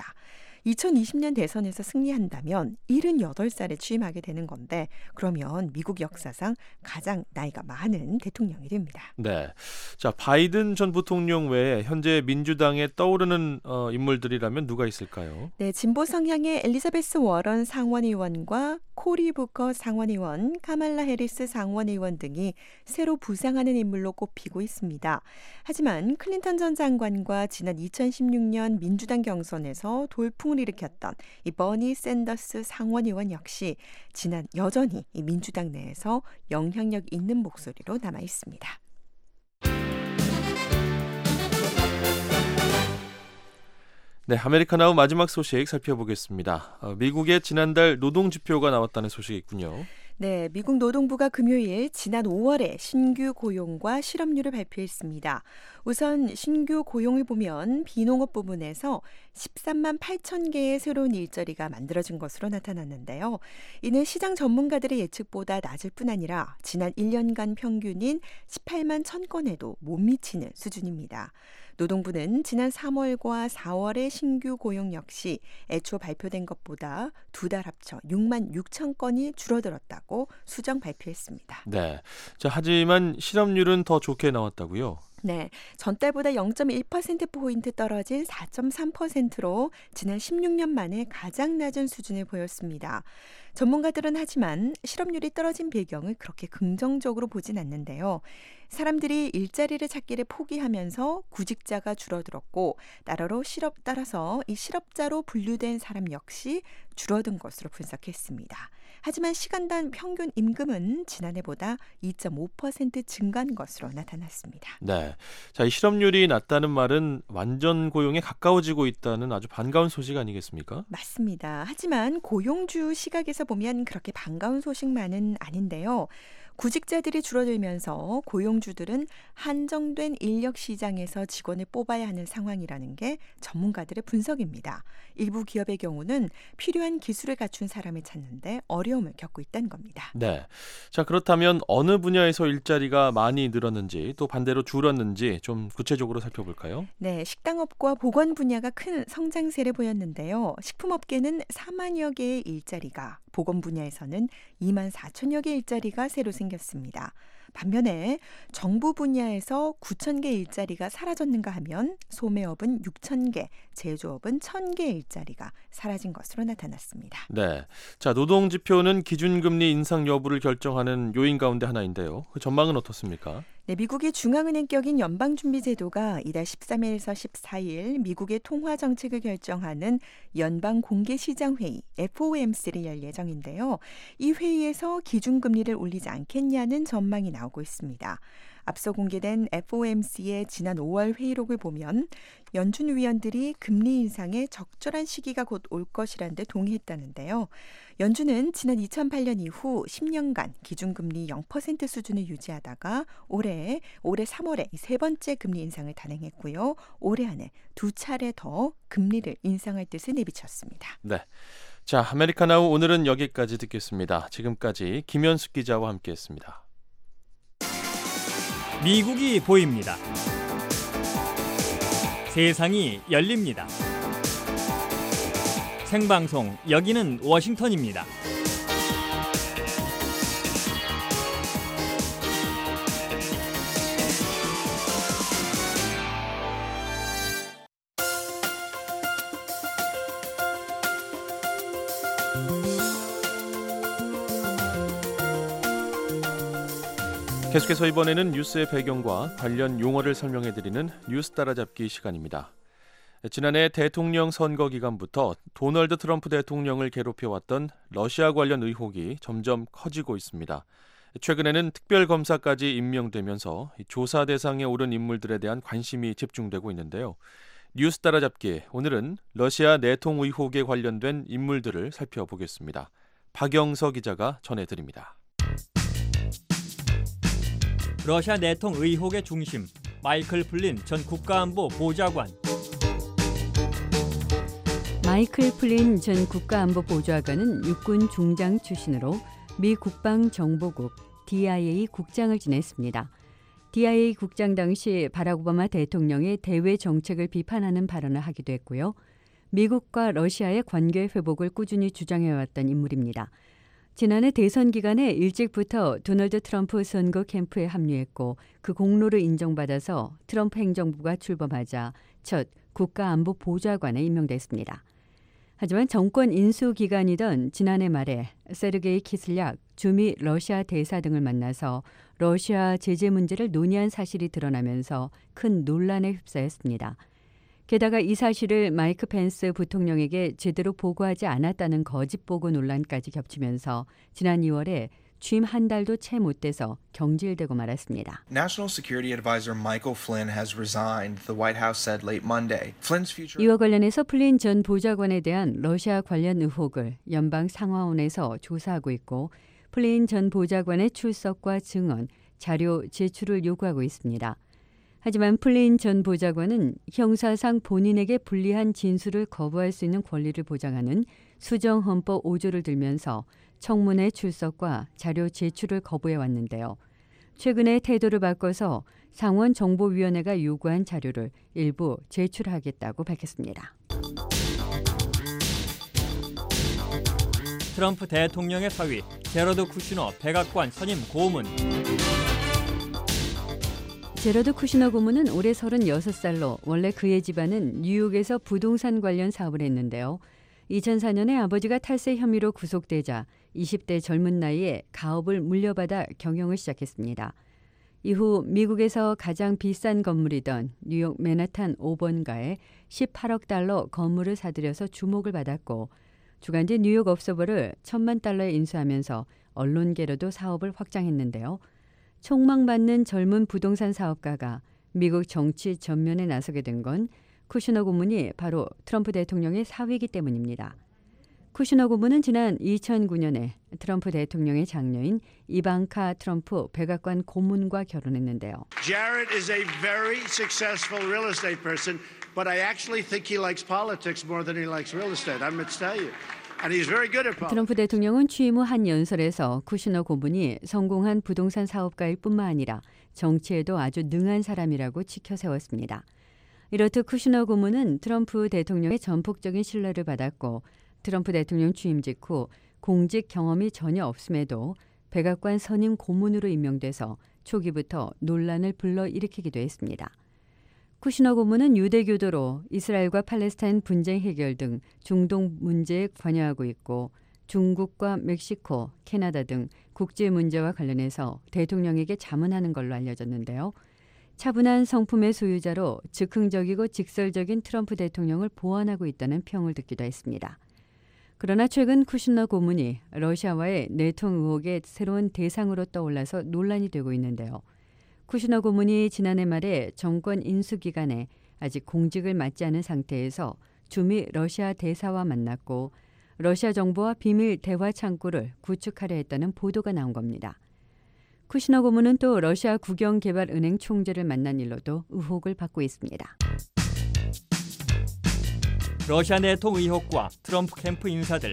2020년 대선에서 승리한다면 78살에 취임하게 되는 건데 그러면 미국 역사상 가장 나이가 많은 대통령이 됩니다. 네. 자, 바이든 전 부통령 외에 현재 민주당에 떠오르는 인물들이라면 누가 있을까요? 네, 진보 성향의 엘리자베스 워런 상원의원과 코리 부커 상원의원, 카말라 해리스 상원의원 등이 새로 부상하는 인물로 꼽히고 있습니다. 하지만 클린턴 전 장관과 지난 2016년 민주당 경선에서 돌풍을 일으켰던 이 버니 샌더스 상원의원 역시 지난 여전히 이 민주당 내에서 영향력 있는 목소리로 남아 있습니다. 네, 아메리카나우 마지막 소식 살펴보겠습니다. 미국의 지난달 노동지표가 나왔다는 소식이 있군요. 네, 미국 노동부가 금요일 지난 5월에 신규 고용과 실업률을 발표했습니다. 우선 신규 고용을 보면 비농업 부문에서 13만 8천 개의 새로운 일자리가 만들어진 것으로 나타났는데요. 이는 시장 전문가들의 예측보다 낮을 뿐 아니라 지난 1년간 평균인 18만 1천 건에도 못 미치는 수준입니다. 노동부는 지난 3월과 4월의 신규 고용 역시 애초 발표된 것보다 두 달 합쳐 6만 6천 건이 줄어들었다고 수정 발표했습니다. 네. 자, 하지만 실업률은 더 좋게 나왔다고요? 네, 전달보다 0.1%포인트 떨어진 4.3%로 지난 16년 만에 가장 낮은 수준을 보였습니다. 전문가들은 하지만 실업률이 떨어진 배경을 그렇게 긍정적으로 보진 않는데요. 사람들이 일자리를 찾기를 포기하면서 구직자가 줄어들었고 따라서 이 실업자로 분류된 사람 역시 줄어든 것으로 분석했습니다. 하지만 시간당 평균 임금은 지난해보다 2.5% 증가한 것으로 나타났습니다. 네. 자, 이 실업률이 낮다는 말은 완전 고용에 가까워지고 있다는 아주 반가운 소식 아니겠습니까? 맞습니다. 하지만 고용주 시각에서 보면 그렇게 반가운 소식만은 아닌데요. 구직자들이 줄어들면서 고용주들은 한정된 인력 시장에서 직원을 뽑아야 하는 상황이라는 게 전문가들의 분석입니다. 일부 기업의 경우는 필요한 기술을 갖춘 사람을 찾는데 어려움을 겪고 있다는 겁니다. 네. 자, 그렇다면 어느 분야에서 일자리가 많이 늘었는지 또 반대로 줄었는지 좀 구체적으로 살펴볼까요? 네, 식당업과 보건 분야가 큰 성장세를 보였는데요. 식품업계는 4만여 개의 일자리가, 보건 분야에서는 2만 4천여 개의 일자리가 새로 생겼습니다. 반면에 정부 분야에서 9,000개 일자리가 사라졌는가 하면 소매업은 6,000개, 제조업은 1,000개 일자리가 사라진 것으로 나타났습니다. 네, 자 노동지표는 기준금리 인상 여부를 결정하는 요인 가운데 하나인데요. 그 전망은 어떻습니까? 네, 미국의 중앙은행격인 연방준비제도가 이달 13일에서 14일 미국의 통화정책을 결정하는 연방공개시장회의 FOMC를 열 예정인데요. 이 회의에서 기준금리를 올리지 않겠냐는 전망이 나오고 있습니다. 앞서 공개된 FOMC의 지난 5월 회의록을 보면 연준 위원들이 금리 인상에 적절한 시기가 곧 올 것이라는 데 동의했다는데요. 연준은 지난 2008년 이후 10년간 기준금리 0% 수준을 유지하다가 올해 3월에 세 번째 금리 인상을 단행했고요. 올해 안에 2차례 더 금리를 인상할 뜻을 내비쳤습니다. 네, 자 아메리카나우 오늘은 여기까지 듣겠습니다. 지금까지 김현숙 기자와 함께했습니다. 미국이 보입니다. 세상이 열립니다. 생방송 여기는 워싱턴입니다. 계속해서 이번에는 뉴스의 배경과 관련 용어를 설명해드리는 뉴스 따라잡기 시간입니다. 지난해 대통령 선거 기간부터 도널드 트럼프 대통령을 괴롭혀왔던 러시아 관련 의혹이 점점 커지고 있습니다. 최근에는 특별검사까지 임명되면서 조사 대상에 오른 인물들에 대한 관심이 집중되고 있는데요. 뉴스 따라잡기, 오늘은 러시아 내통 의혹에 관련된 인물들을 살펴보겠습니다. 박영서 기자가 전해드립니다. 러시아 내통 의혹의 중심, 마이클 플린 전 국가안보 보좌관. 마이클 플린 전 국가안보보좌관은 육군 중장 출신으로 미 국방정보국 DIA 국장을 지냈습니다. DIA 국장 당시 바락 오바마 대통령의 대외 정책을 비판하는 발언을 하기도 했고요. 미국과 러시아의 관계 회복을 꾸준히 주장해왔던 인물입니다. 지난해 대선 기간에 일찍부터 도널드 트럼프 선거 캠프에 합류했고 그 공로를 인정받아서 트럼프 행정부가 출범하자 첫 국가안보보좌관에 임명됐습니다. 하지만 정권 인수 기간이던 지난해 말에 세르게이 키슬약 주미 러시아 대사 등을 만나서 러시아 제재 문제를 논의한 사실이 드러나면서 큰 논란에 휩싸였습니다. 게다가 이 사실을 마이크 펜스 부통령에게 제대로 보고하지 않았다는 거짓 보고 논란까지 겹치면서 지난 2월에 취임 한 달도 채 못 돼서 경질되고 말았습니다. National Security Advisor Michael Flynn has resigned, the White House said late Monday. Flynn's future... 이와 관련해서 플린 전 보좌관에 대한 러시아 관련 의혹을 연방 상하원에서 조사하고 있고 플린 전 보좌관의 출석과 증언, 자료 제출을 요구하고 있습니다. 하지만 플린 전 보좌관은 형사상 본인에게 불리한 진술을 거부할 수 있는 권리를 보장하는 수정헌법 5조를 들면서 청문회 출석과 자료 제출을 거부해 왔는데요. 최근에 태도를 바꿔서 상원정보위원회가 요구한 자료를 일부 제출하겠다고 밝혔습니다. 트럼프 대통령의 사위 제러드 쿠시너 백악관 선임 고문. 제러드 쿠시너 고문은 올해 36살로 원래 그의 집안은 뉴욕에서 부동산 관련 사업을 했는데요. 2004년에 아버지가 탈세 혐의로 구속되자 20대 젊은 나이에 가업을 물려받아 경영을 시작했습니다. 이후 미국에서 가장 비싼 건물이던 뉴욕 맨하탄 5번가에 18억 달러 건물을 사들여서 주목을 받았고 주간지 뉴욕 업소버를 1,000만 달러에 인수하면서 언론계로도 사업을 확장했는데요. 촉망받는 젊은 부동산 사업가가 미국 정치 전면에 나서게 된 건 쿠시너 고문이 바로 트럼프 대통령의 사위이기 때문입니다. 쿠시너 고문은 지난 2009년에 트럼프 대통령의 장녀인 이방카 트럼프 백악관 고문과 결혼했는데요. Jared is a very successful real estate person, but I actually think he likes politics more than he likes real estate. I'm going to tell you. And he's very good at politics. 트럼프 대통령은 취임 후 한 연설에서 쿠시너 고문이 성공한 부동산 사업가일 뿐만 아니라 정치에도 아주 능한 사람이라고 치켜 세웠습니다. 이렇듯 쿠시너 고문은 트럼프 대통령의 전폭적인 신뢰를 받았고 트럼프 대통령 취임 직후 공직 경험이 전혀 없음에도 백악관 선임 고문으로 임명돼서 초기부터 논란을 불러일으키기도 했습니다. 쿠시너 고문은 유대교도로 이스라엘과 팔레스타인 분쟁 해결 등 중동 문제에 관여하고 있고 중국과 멕시코, 캐나다 등 국제 문제와 관련해서 대통령에게 자문하는 걸로 알려졌는데요. 차분한 성품의 소유자로 즉흥적이고 직설적인 트럼프 대통령을 보완하고 있다는 평을 듣기도 했습니다. 그러나 최근 쿠시너 고문이 러시아와의 내통 의혹의 새로운 대상으로 떠올라서 논란이 되고 있는데요. 쿠시너 고문이 지난해 말에 정권 인수 기간에 아직 공직을 맡지 않은 상태에서 주미 러시아 대사와 만났고 러시아 정부와 비밀 대화 창구를 구축하려 했다는 보도가 나온 겁니다. 쿠시너 고문은 또 러시아 국영개발은행 총재를 만난 일로도 의혹을 받고 있습니다. 러시아 내통 의혹과 트럼프 캠프 인사들.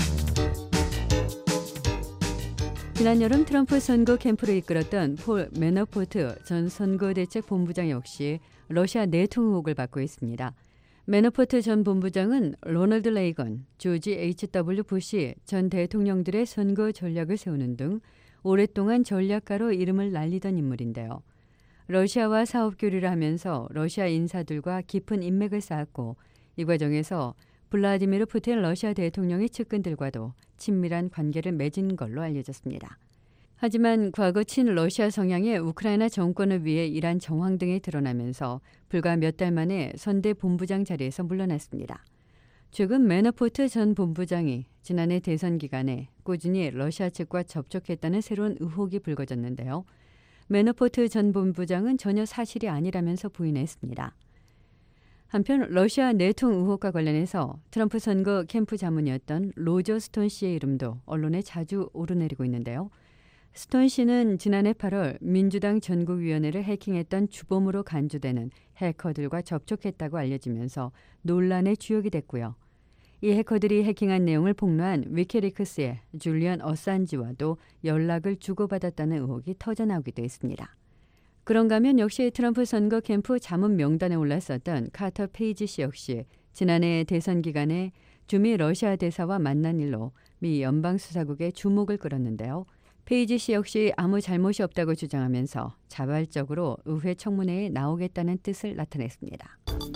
지난 여름 트럼프 선거 캠프를 이끌었던 폴 매너포트 전 선거대책본부장 역시 러시아 내통 의혹을 받고 있습니다. 매너포트 전 본부장은 로널드 레이건, 조지 H.W. 부시 전 대통령들의 선거 전략을 세우는 등 오랫동안 전략가로 이름을 날리던 인물인데요. 러시아와 사업 교류를 하면서 러시아 인사들과 깊은 인맥을 쌓았고 이 과정에서 블라디미르 푸틴 러시아 대통령의 측근들과도 친밀한 관계를 맺은 걸로 알려졌습니다. 하지만 과거 친러시아 성향의 우크라이나 정권을 위해 일한 정황 등이 드러나면서 불과 몇 달 만에 선대 본부장 자리에서 물러났습니다. 최근 매너포트 전 본부장이 지난해 대선 기간에 꾸준히 러시아 측과 접촉했다는 새로운 의혹이 불거졌는데요. 매너포트 전 본부장은 전혀 사실이 아니라면서 부인했습니다. 한편 러시아 내통 의혹과 관련해서 트럼프 선거 캠프 자문이었던 로저 스톤 씨의 이름도 언론에 자주 오르내리고 있는데요. 스톤 씨는 지난해 8월 민주당 전국위원회를 해킹했던 주범으로 간주되는 해커들과 접촉했다고 알려지면서 논란의 주역이 됐고요. 이 해커들이 해킹한 내용을 폭로한 위키리크스의 줄리언 어산지와도 연락을 주고받았다는 의혹이 터져나오기도 했습니다. 그런가 하면 역시 트럼프 선거 캠프 자문 명단에 올랐었던 카터 페이지 씨 역시 지난해 대선 기간에 주미 러시아 대사와 만난 일로 미 연방수사국의 주목을 끌었는데요. 페이지 씨 역시 아무 잘못이 없다고 주장하면서 자발적으로 의회 청문회에 나오겠다는 뜻을 나타냈습니다.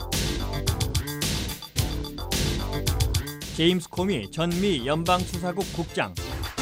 제임스 코미 전 미 연방수사국 국장.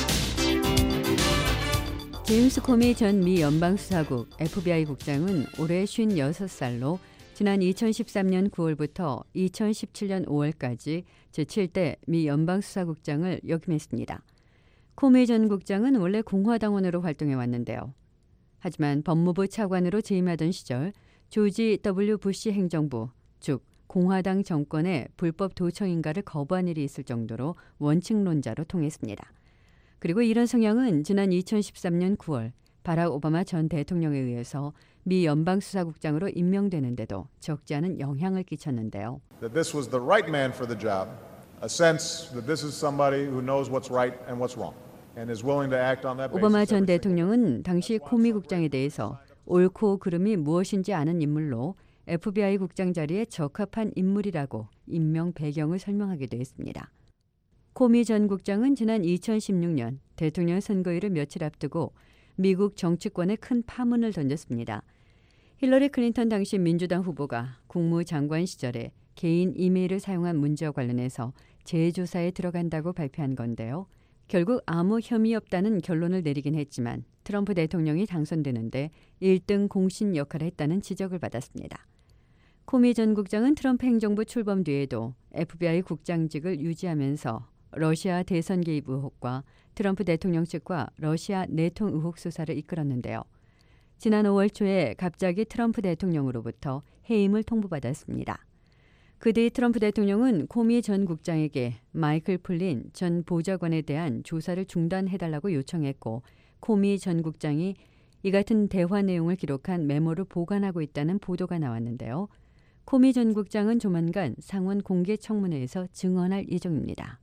제임스 코미 전 미 연방수사국 FBI 국장은 올해 56살로 지난 2013년 9월부터 2017년 5월까지 제7대 미 연방수사국장을 역임했습니다. 코미 전 국장은 원래 공화당원으로 활동해 왔는데요. 하지만 법무부 차관으로 재임하던 시절 조지 W. 부시 행정부, 즉 공화당 정권의 불법 도청 인가를 거부한 일이 있을 정도로 원칙론자로 통했습니다. 그리고 이런 성향은 지난 2013년 9월 바락 오바마 전 대통령에 의해서 미 연방수사국장으로 임명되는데도 적지 않은 영향을 끼쳤는데요. That this was the right man for the job, a sense that this is somebody who knows what's right and what's wrong, and is willing to act on that basis. 오바마 전 대통령은 당시 코미 국장에 대해서 옳고 그름이 무엇인지 아는 인물로 FBI 국장 자리에 적합한 인물이라고 임명 배경을 설명하기도 했습니다. 코미 전 국장은 지난 2016년 대통령 선거일을 며칠 앞두고 미국 정치권에 큰 파문을 던졌습니다. 힐러리 클린턴 당시 민주당 후보가 국무장관 시절에 개인 이메일을 사용한 문제와 관련해서 재조사에 들어간다고 발표한 건데요. 결국 아무 혐의 없다는 결론을 내리긴 했지만 트럼프 대통령이 당선되는데 1등 공신 역할을 했다는 지적을 받았습니다. 코미 전 국장은 트럼프 행정부 출범 뒤에도 FBI 국장직을 유지하면서 러시아 대선 개입 의혹과 트럼프 대통령 측과 러시아 내통 의혹 수사를 이끌었는데요. 지난 5월 초에 갑자기 트럼프 대통령으로부터 해임을 통보받았습니다. 그 뒤 트럼프 대통령은 코미 전 국장에게 마이클 플린 전 보좌관에 대한 조사를 중단해달라고 요청했고 코미 전 국장이 이 같은 대화 내용을 기록한 메모를 보관하고 있다는 보도가 나왔는데요. 코미 전 국장은 조만간 상원 공개 청문회에서 증언할 예정입니다.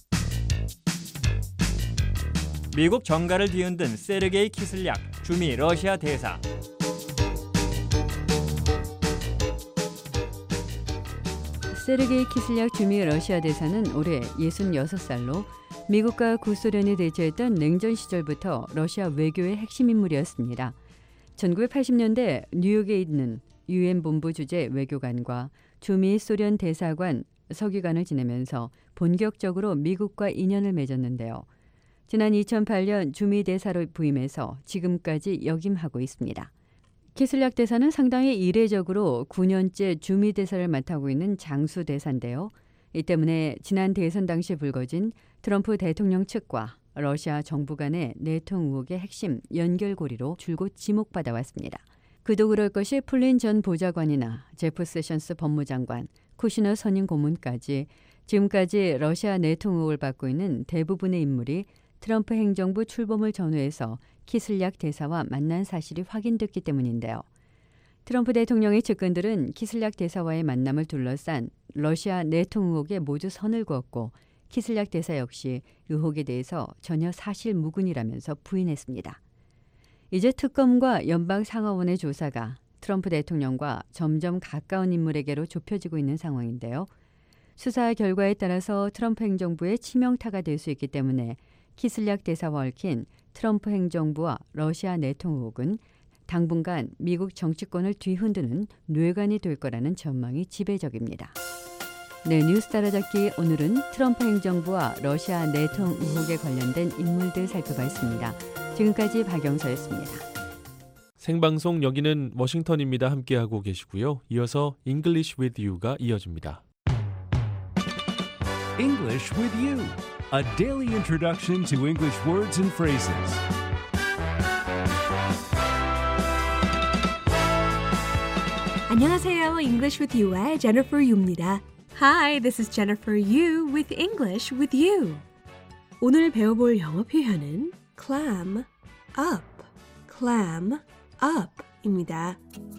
미국 정가를 뒤흔든 세르게이 키슬약 주미 러시아 대사. 세르게이 키슬약 주미 러시아 대사는 올해 66살로 미국과 구소련이 대처했던 냉전 시절부터 러시아 외교의 핵심 인물이었습니다. 1980년대 뉴욕에 있는 유엔 본부 주재 외교관과 주미 소련 대사관 서기관을 지내면서 본격적으로 미국과 인연을 맺었는데요. 지난 2008년 주미 대사로 부임해서 지금까지 역임하고 있습니다. 키슬약 대사는 상당히 이례적으로 9년째 주미 대사를 맡고 있는 장수 대사인데요. 이 때문에 지난 대선 당시 불거진 트럼프 대통령 측과 러시아 정부 간의 내통 의혹의 핵심 연결고리로 줄곧 지목받아 왔습니다. 그도 그럴 것이 플린 전 보좌관이나 제프 세션스 법무장관, 쿠시너 선임 고문까지 지금까지 러시아 내통 의혹을 받고 있는 대부분의 인물이 트럼프 행정부 출범을 전후해서 키슬약 대사와 만난 사실이 확인됐기 때문인데요. 트럼프 대통령의 측근들은 키슬약 대사와의 만남을 둘러싼 러시아 내통 의혹에 모두 선을 그었고 키슬약 대사 역시 의혹에 대해서 전혀 사실무근이라면서 부인했습니다. 이제 특검과 연방상하원의 조사가 트럼프 대통령과 점점 가까운 인물에게로 좁혀지고 있는 상황인데요. 수사 결과에 따라서 트럼프 행정부의 치명타가 될 수 있기 때문에 키슬약 대사와 얽힌 트럼프 행정부와 러시아 내통 의혹은 당분간 미국 정치권을 뒤흔드는 뇌관이 될 거라는 전망이 지배적입니다. 네, 뉴스 따라잡기 오늘은 트럼프 행정부와 러시아 내통 의혹에 관련된 인물들 살펴봤습니다. 지금까지 박영서였습니다. 생방송 여기는 워싱턴입니다. 함께하고 계시고요. 이어서 English with You가 이어집니다. English with You, a daily introduction to English words and phrases. 안녕하세요. English with You의 Jennifer Yu입니다. Hi, this is Jennifer Yu with English with You. 오늘 배워볼 영어 표현은 clam up입니다.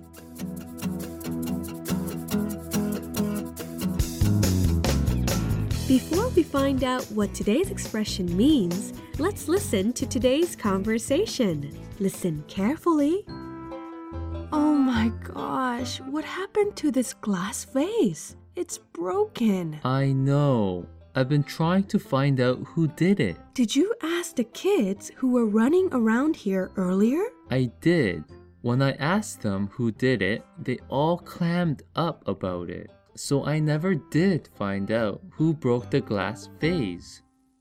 Before we find out what today's expression means, let's listen to today's conversation. Listen carefully. Oh my gosh, what happened to this glass vase? It's broken. I know. I've been trying to find out who did it. Did you ask the kids who were running around here earlier? I did. When I asked them who did it, they all clammed up about it. So I never did find out who broke the glass vase.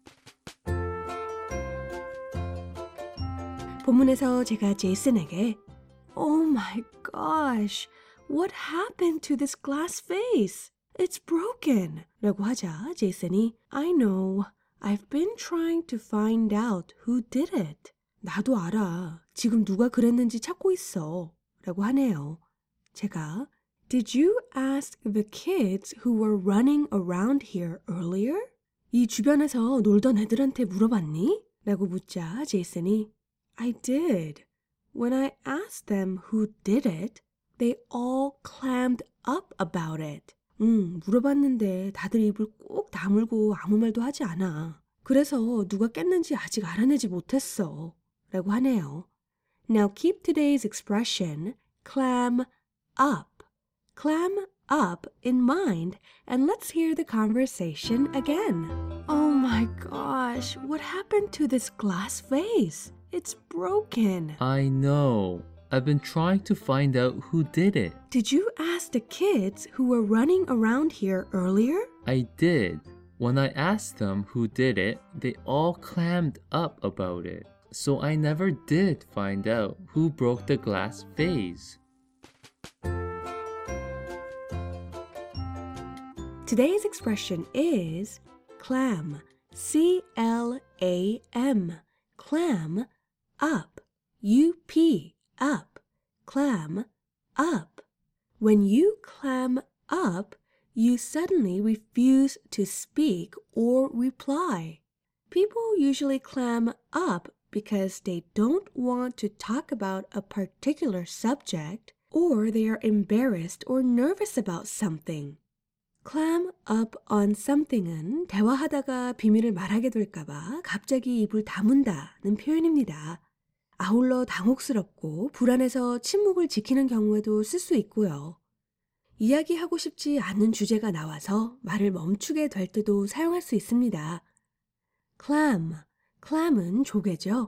본문에서 제가 제이슨에게 Oh my gosh, what happened to this glass vase? It's broken. 라고 하자 제이슨이 I know. I've been trying to find out who did it. 나도 알아. 지금 누가 그랬는지 찾고 있어. 라고 하네요. 제가 Did you ask the kids who were running around here earlier? 이 주변에서 놀던 애들한테 물어봤니? 라고 묻자 제이슨이 I did. When I asked them who did it, they all clammed up about it. 물어봤는데 다들 입을 꼭 다물고 아무 말도 하지 않아. 그래서 누가 깼는지 아직 알아내지 못했어. 라고 하네요. Now keep today's expression, clam up. Clam up in mind and let's hear the conversation again. Oh my gosh, what happened to this glass vase? It's broken. I know. I've been trying to find out who did it. Did you ask the kids who were running around here earlier? I did. When I asked them who did it, they all clammed up about it. So I never did find out who broke the glass vase. Today's expression is clam. C-L-A-M. Clam up. U-P. Up. Clam up. When you clam up, you suddenly refuse to speak or reply. People usually clam up because they don't want to talk about a particular subject or they are embarrassed or nervous about something. Clam up on something은 대화하다가 비밀을 말하게 될까봐 갑자기 입을 다문다는 표현입니다. 아울러 당혹스럽고 불안해서 침묵을 지키는 경우에도 쓸 수 있고요. 이야기하고 싶지 않은 주제가 나와서 말을 멈추게 될 때도 사용할 수 있습니다. clam은 조개죠.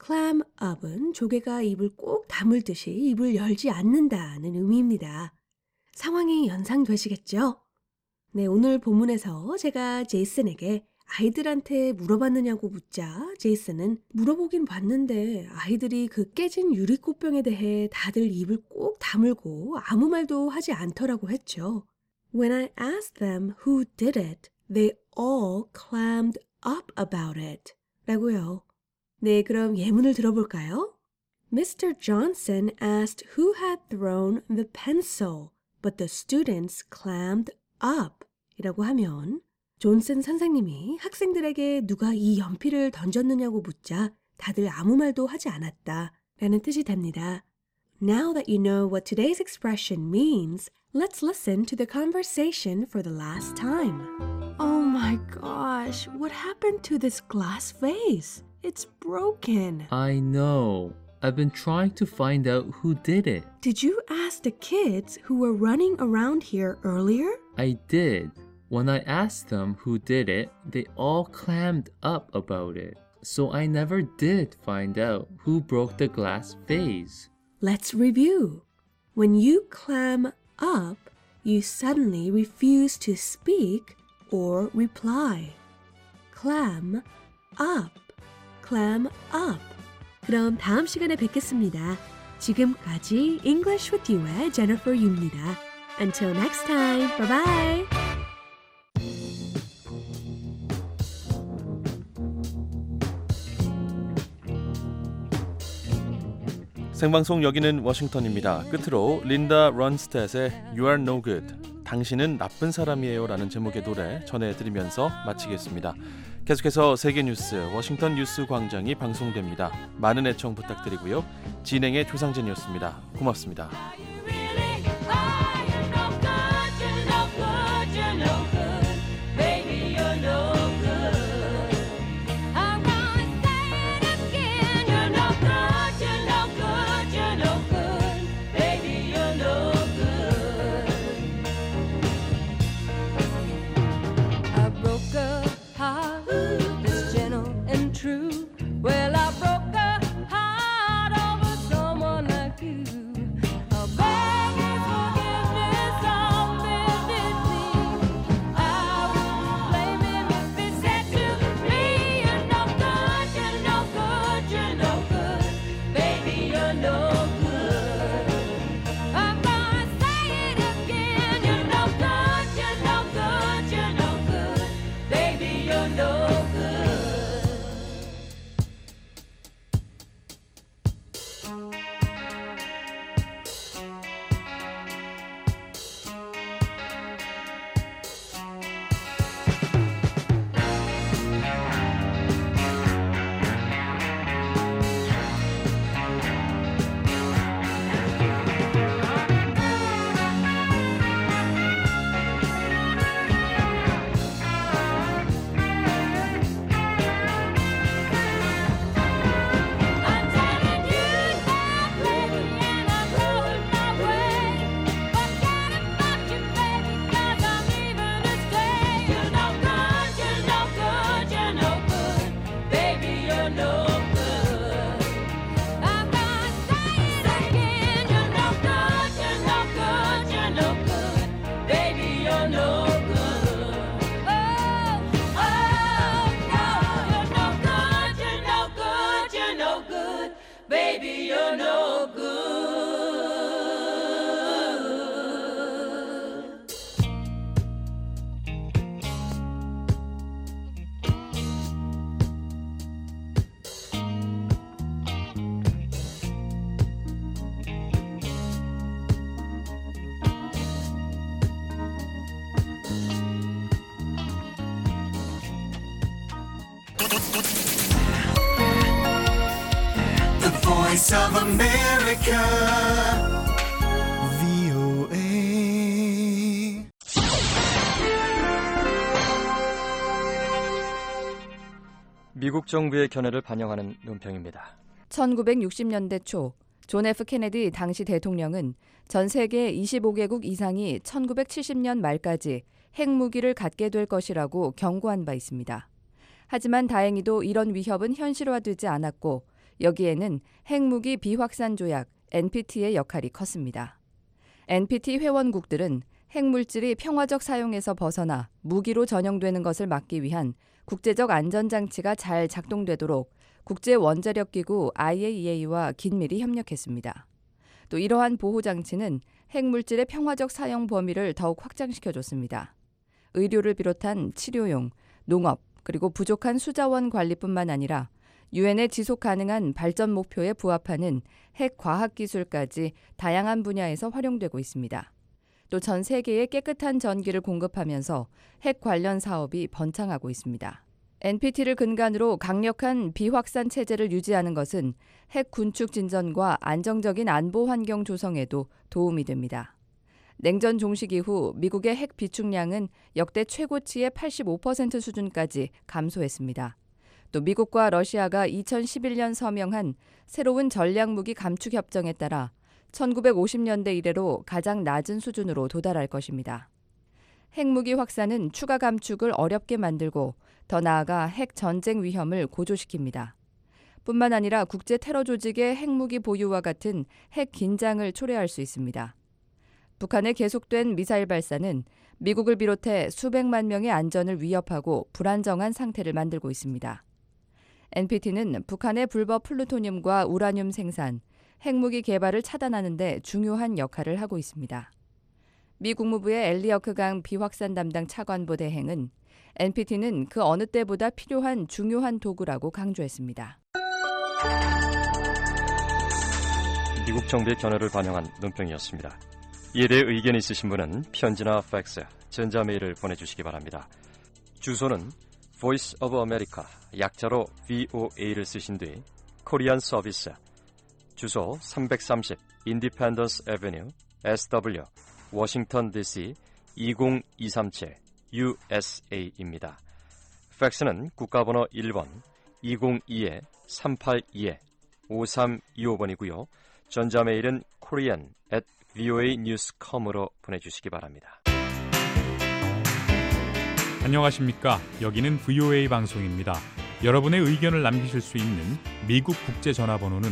clam up은 조개가 입을 꼭 다물듯이 입을 열지 않는다는 의미입니다. 상황이 연상되시겠죠? 네, 오늘 본문에서 제가 제이슨에게 아이들한테 물어봤느냐고 묻자 제이슨은 물어보긴 봤는데 아이들이 그 깨진 유리꽃병에 대해 다들 입을 꼭 다물고 아무 말도 하지 않더라고 했죠. When I asked them who did it, they all clammed up about it. 라고요. 네, 그럼 예문을 들어볼까요? Mr. Johnson asked who had thrown the pencil, but the students clammed up. 이라고 하면 존슨 선생님이 학생들에게 누가 이 연필을 던졌느냐고 묻자 다들 아무 말도 하지 않았다 라는 뜻이 됩니다. Now that you know what today's expression means, let's listen to the conversation for the last time. Oh my gosh, what happened to this glass vase? It's broken. I know. I've been trying to find out who did it. Did you ask the kids who were running around here earlier? I did. When I asked them who did it, they all clammed up about it. So I never did find out who broke the glass vase. Let's review. When you clam up, you suddenly refuse to speak or reply. Clam up. Clam up. 그럼 다음 시간에 뵙겠습니다. 지금까지 English with You의 Jennifer Yu입니다. Until next time. Bye bye. 생방송 여기는 워싱턴입니다. 끝으로 린다 런스텟의 You are no good, 당신은 나쁜 사람이에요 라는 제목의 노래 전해드리면서 마치겠습니다. 계속해서 세계 뉴스 워싱턴 뉴스 광장이 방송됩니다. 많은 애청 부탁드리고요. 진행의 조상진이었습니다. 고맙습니다. Voice of America, VOA. 미국 정부의 견해를 반영하는 논평입니다. 1960년대 초 존 F 케네디 당시 대통령은 전 세계 25개국 이상이 1970년 말까지 핵무기를 갖게 될 것이라고 경고한 바 있습니다. 하지만 다행히도 이런 위협은 현실화되지 않았고 여기에는 핵무기 비확산 조약 NPT의 역할이 컸습니다. NPT 회원국들은 핵물질이 평화적 사용에서 벗어나 무기로 전용되는 것을 막기 위한 국제적 안전장치가 잘 작동되도록 국제원자력기구 IAEA와 긴밀히 협력했습니다. 또 이러한 보호장치는 핵물질의 평화적 사용 범위를 더욱 확장시켜줬습니다. 의료를 비롯한 치료용, 농업, 그리고 부족한 수자원 관리뿐만 아니라 유엔의 지속 가능한 발전 목표에 부합하는 핵 과학 기술까지 다양한 분야에서 활용되고 있습니다. 또 전 세계에 깨끗한 전기를 공급하면서 핵 관련 사업이 번창하고 있습니다. NPT를 근간으로 강력한 비확산 체제를 유지하는 것은 핵 군축 진전과 안정적인 안보 환경 조성에도 도움이 됩니다. 냉전 종식 이후 미국의 핵 비축량은 역대 최고치의 85% 수준까지 감소했습니다. 또 미국과 러시아가 2011년 서명한 새로운 전략무기 감축 협정에 따라 1950년대 이래로 가장 낮은 수준으로 도달할 것입니다. 핵무기 확산은 추가 감축을 어렵게 만들고 더 나아가 핵 전쟁 위험을 고조시킵니다. 뿐만 아니라 국제 테러 조직의 핵무기 보유와 같은 핵 긴장을 초래할 수 있습니다. 북한의 계속된 미사일 발사는 미국을 비롯해 수백만 명의 안전을 위협하고 불안정한 상태를 만들고 있습니다. NPT는 북한의 불법 플루토늄과 우라늄 생산, 핵무기 개발을 차단하는 데 중요한 역할을 하고 있습니다. 미 국무부의 엘리어크 강 비확산 담당 차관보 대행은 NPT는 그 어느 때보다 필요한 중요한 도구라고 강조했습니다. 미국 정부의 견해를 반영한 논평이었습니다. 이에 대해 의견이 있으신 분은 편지나 팩스, 전자메일을 보내주시기 바랍니다. 주소는 Voice of America, 약자로 VOA를 쓰신 뒤 코리안 서비스, 주소 330 Independence Avenue, SW, 워싱턴 DC 20237 USA입니다. 팩스는 국가번호 1번 202-382-5325번이고요. 전자메일은 korean@voanews.com으로 보내주시기 바랍니다. 안녕하십니까. 여기는 VOA 방송입니다. 여러분의 의견을 남기실 수 있는 미국 국제전화번호는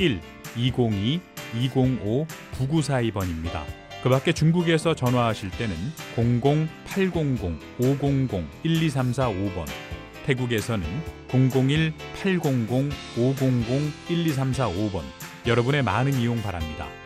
1-202-205-9942번입니다. 그 밖에 중국에서 전화하실 때는 00-800-500-1234-5번, 태국에서는 001-800-500-1234-5번, 여러분의 많은 이용 바랍니다.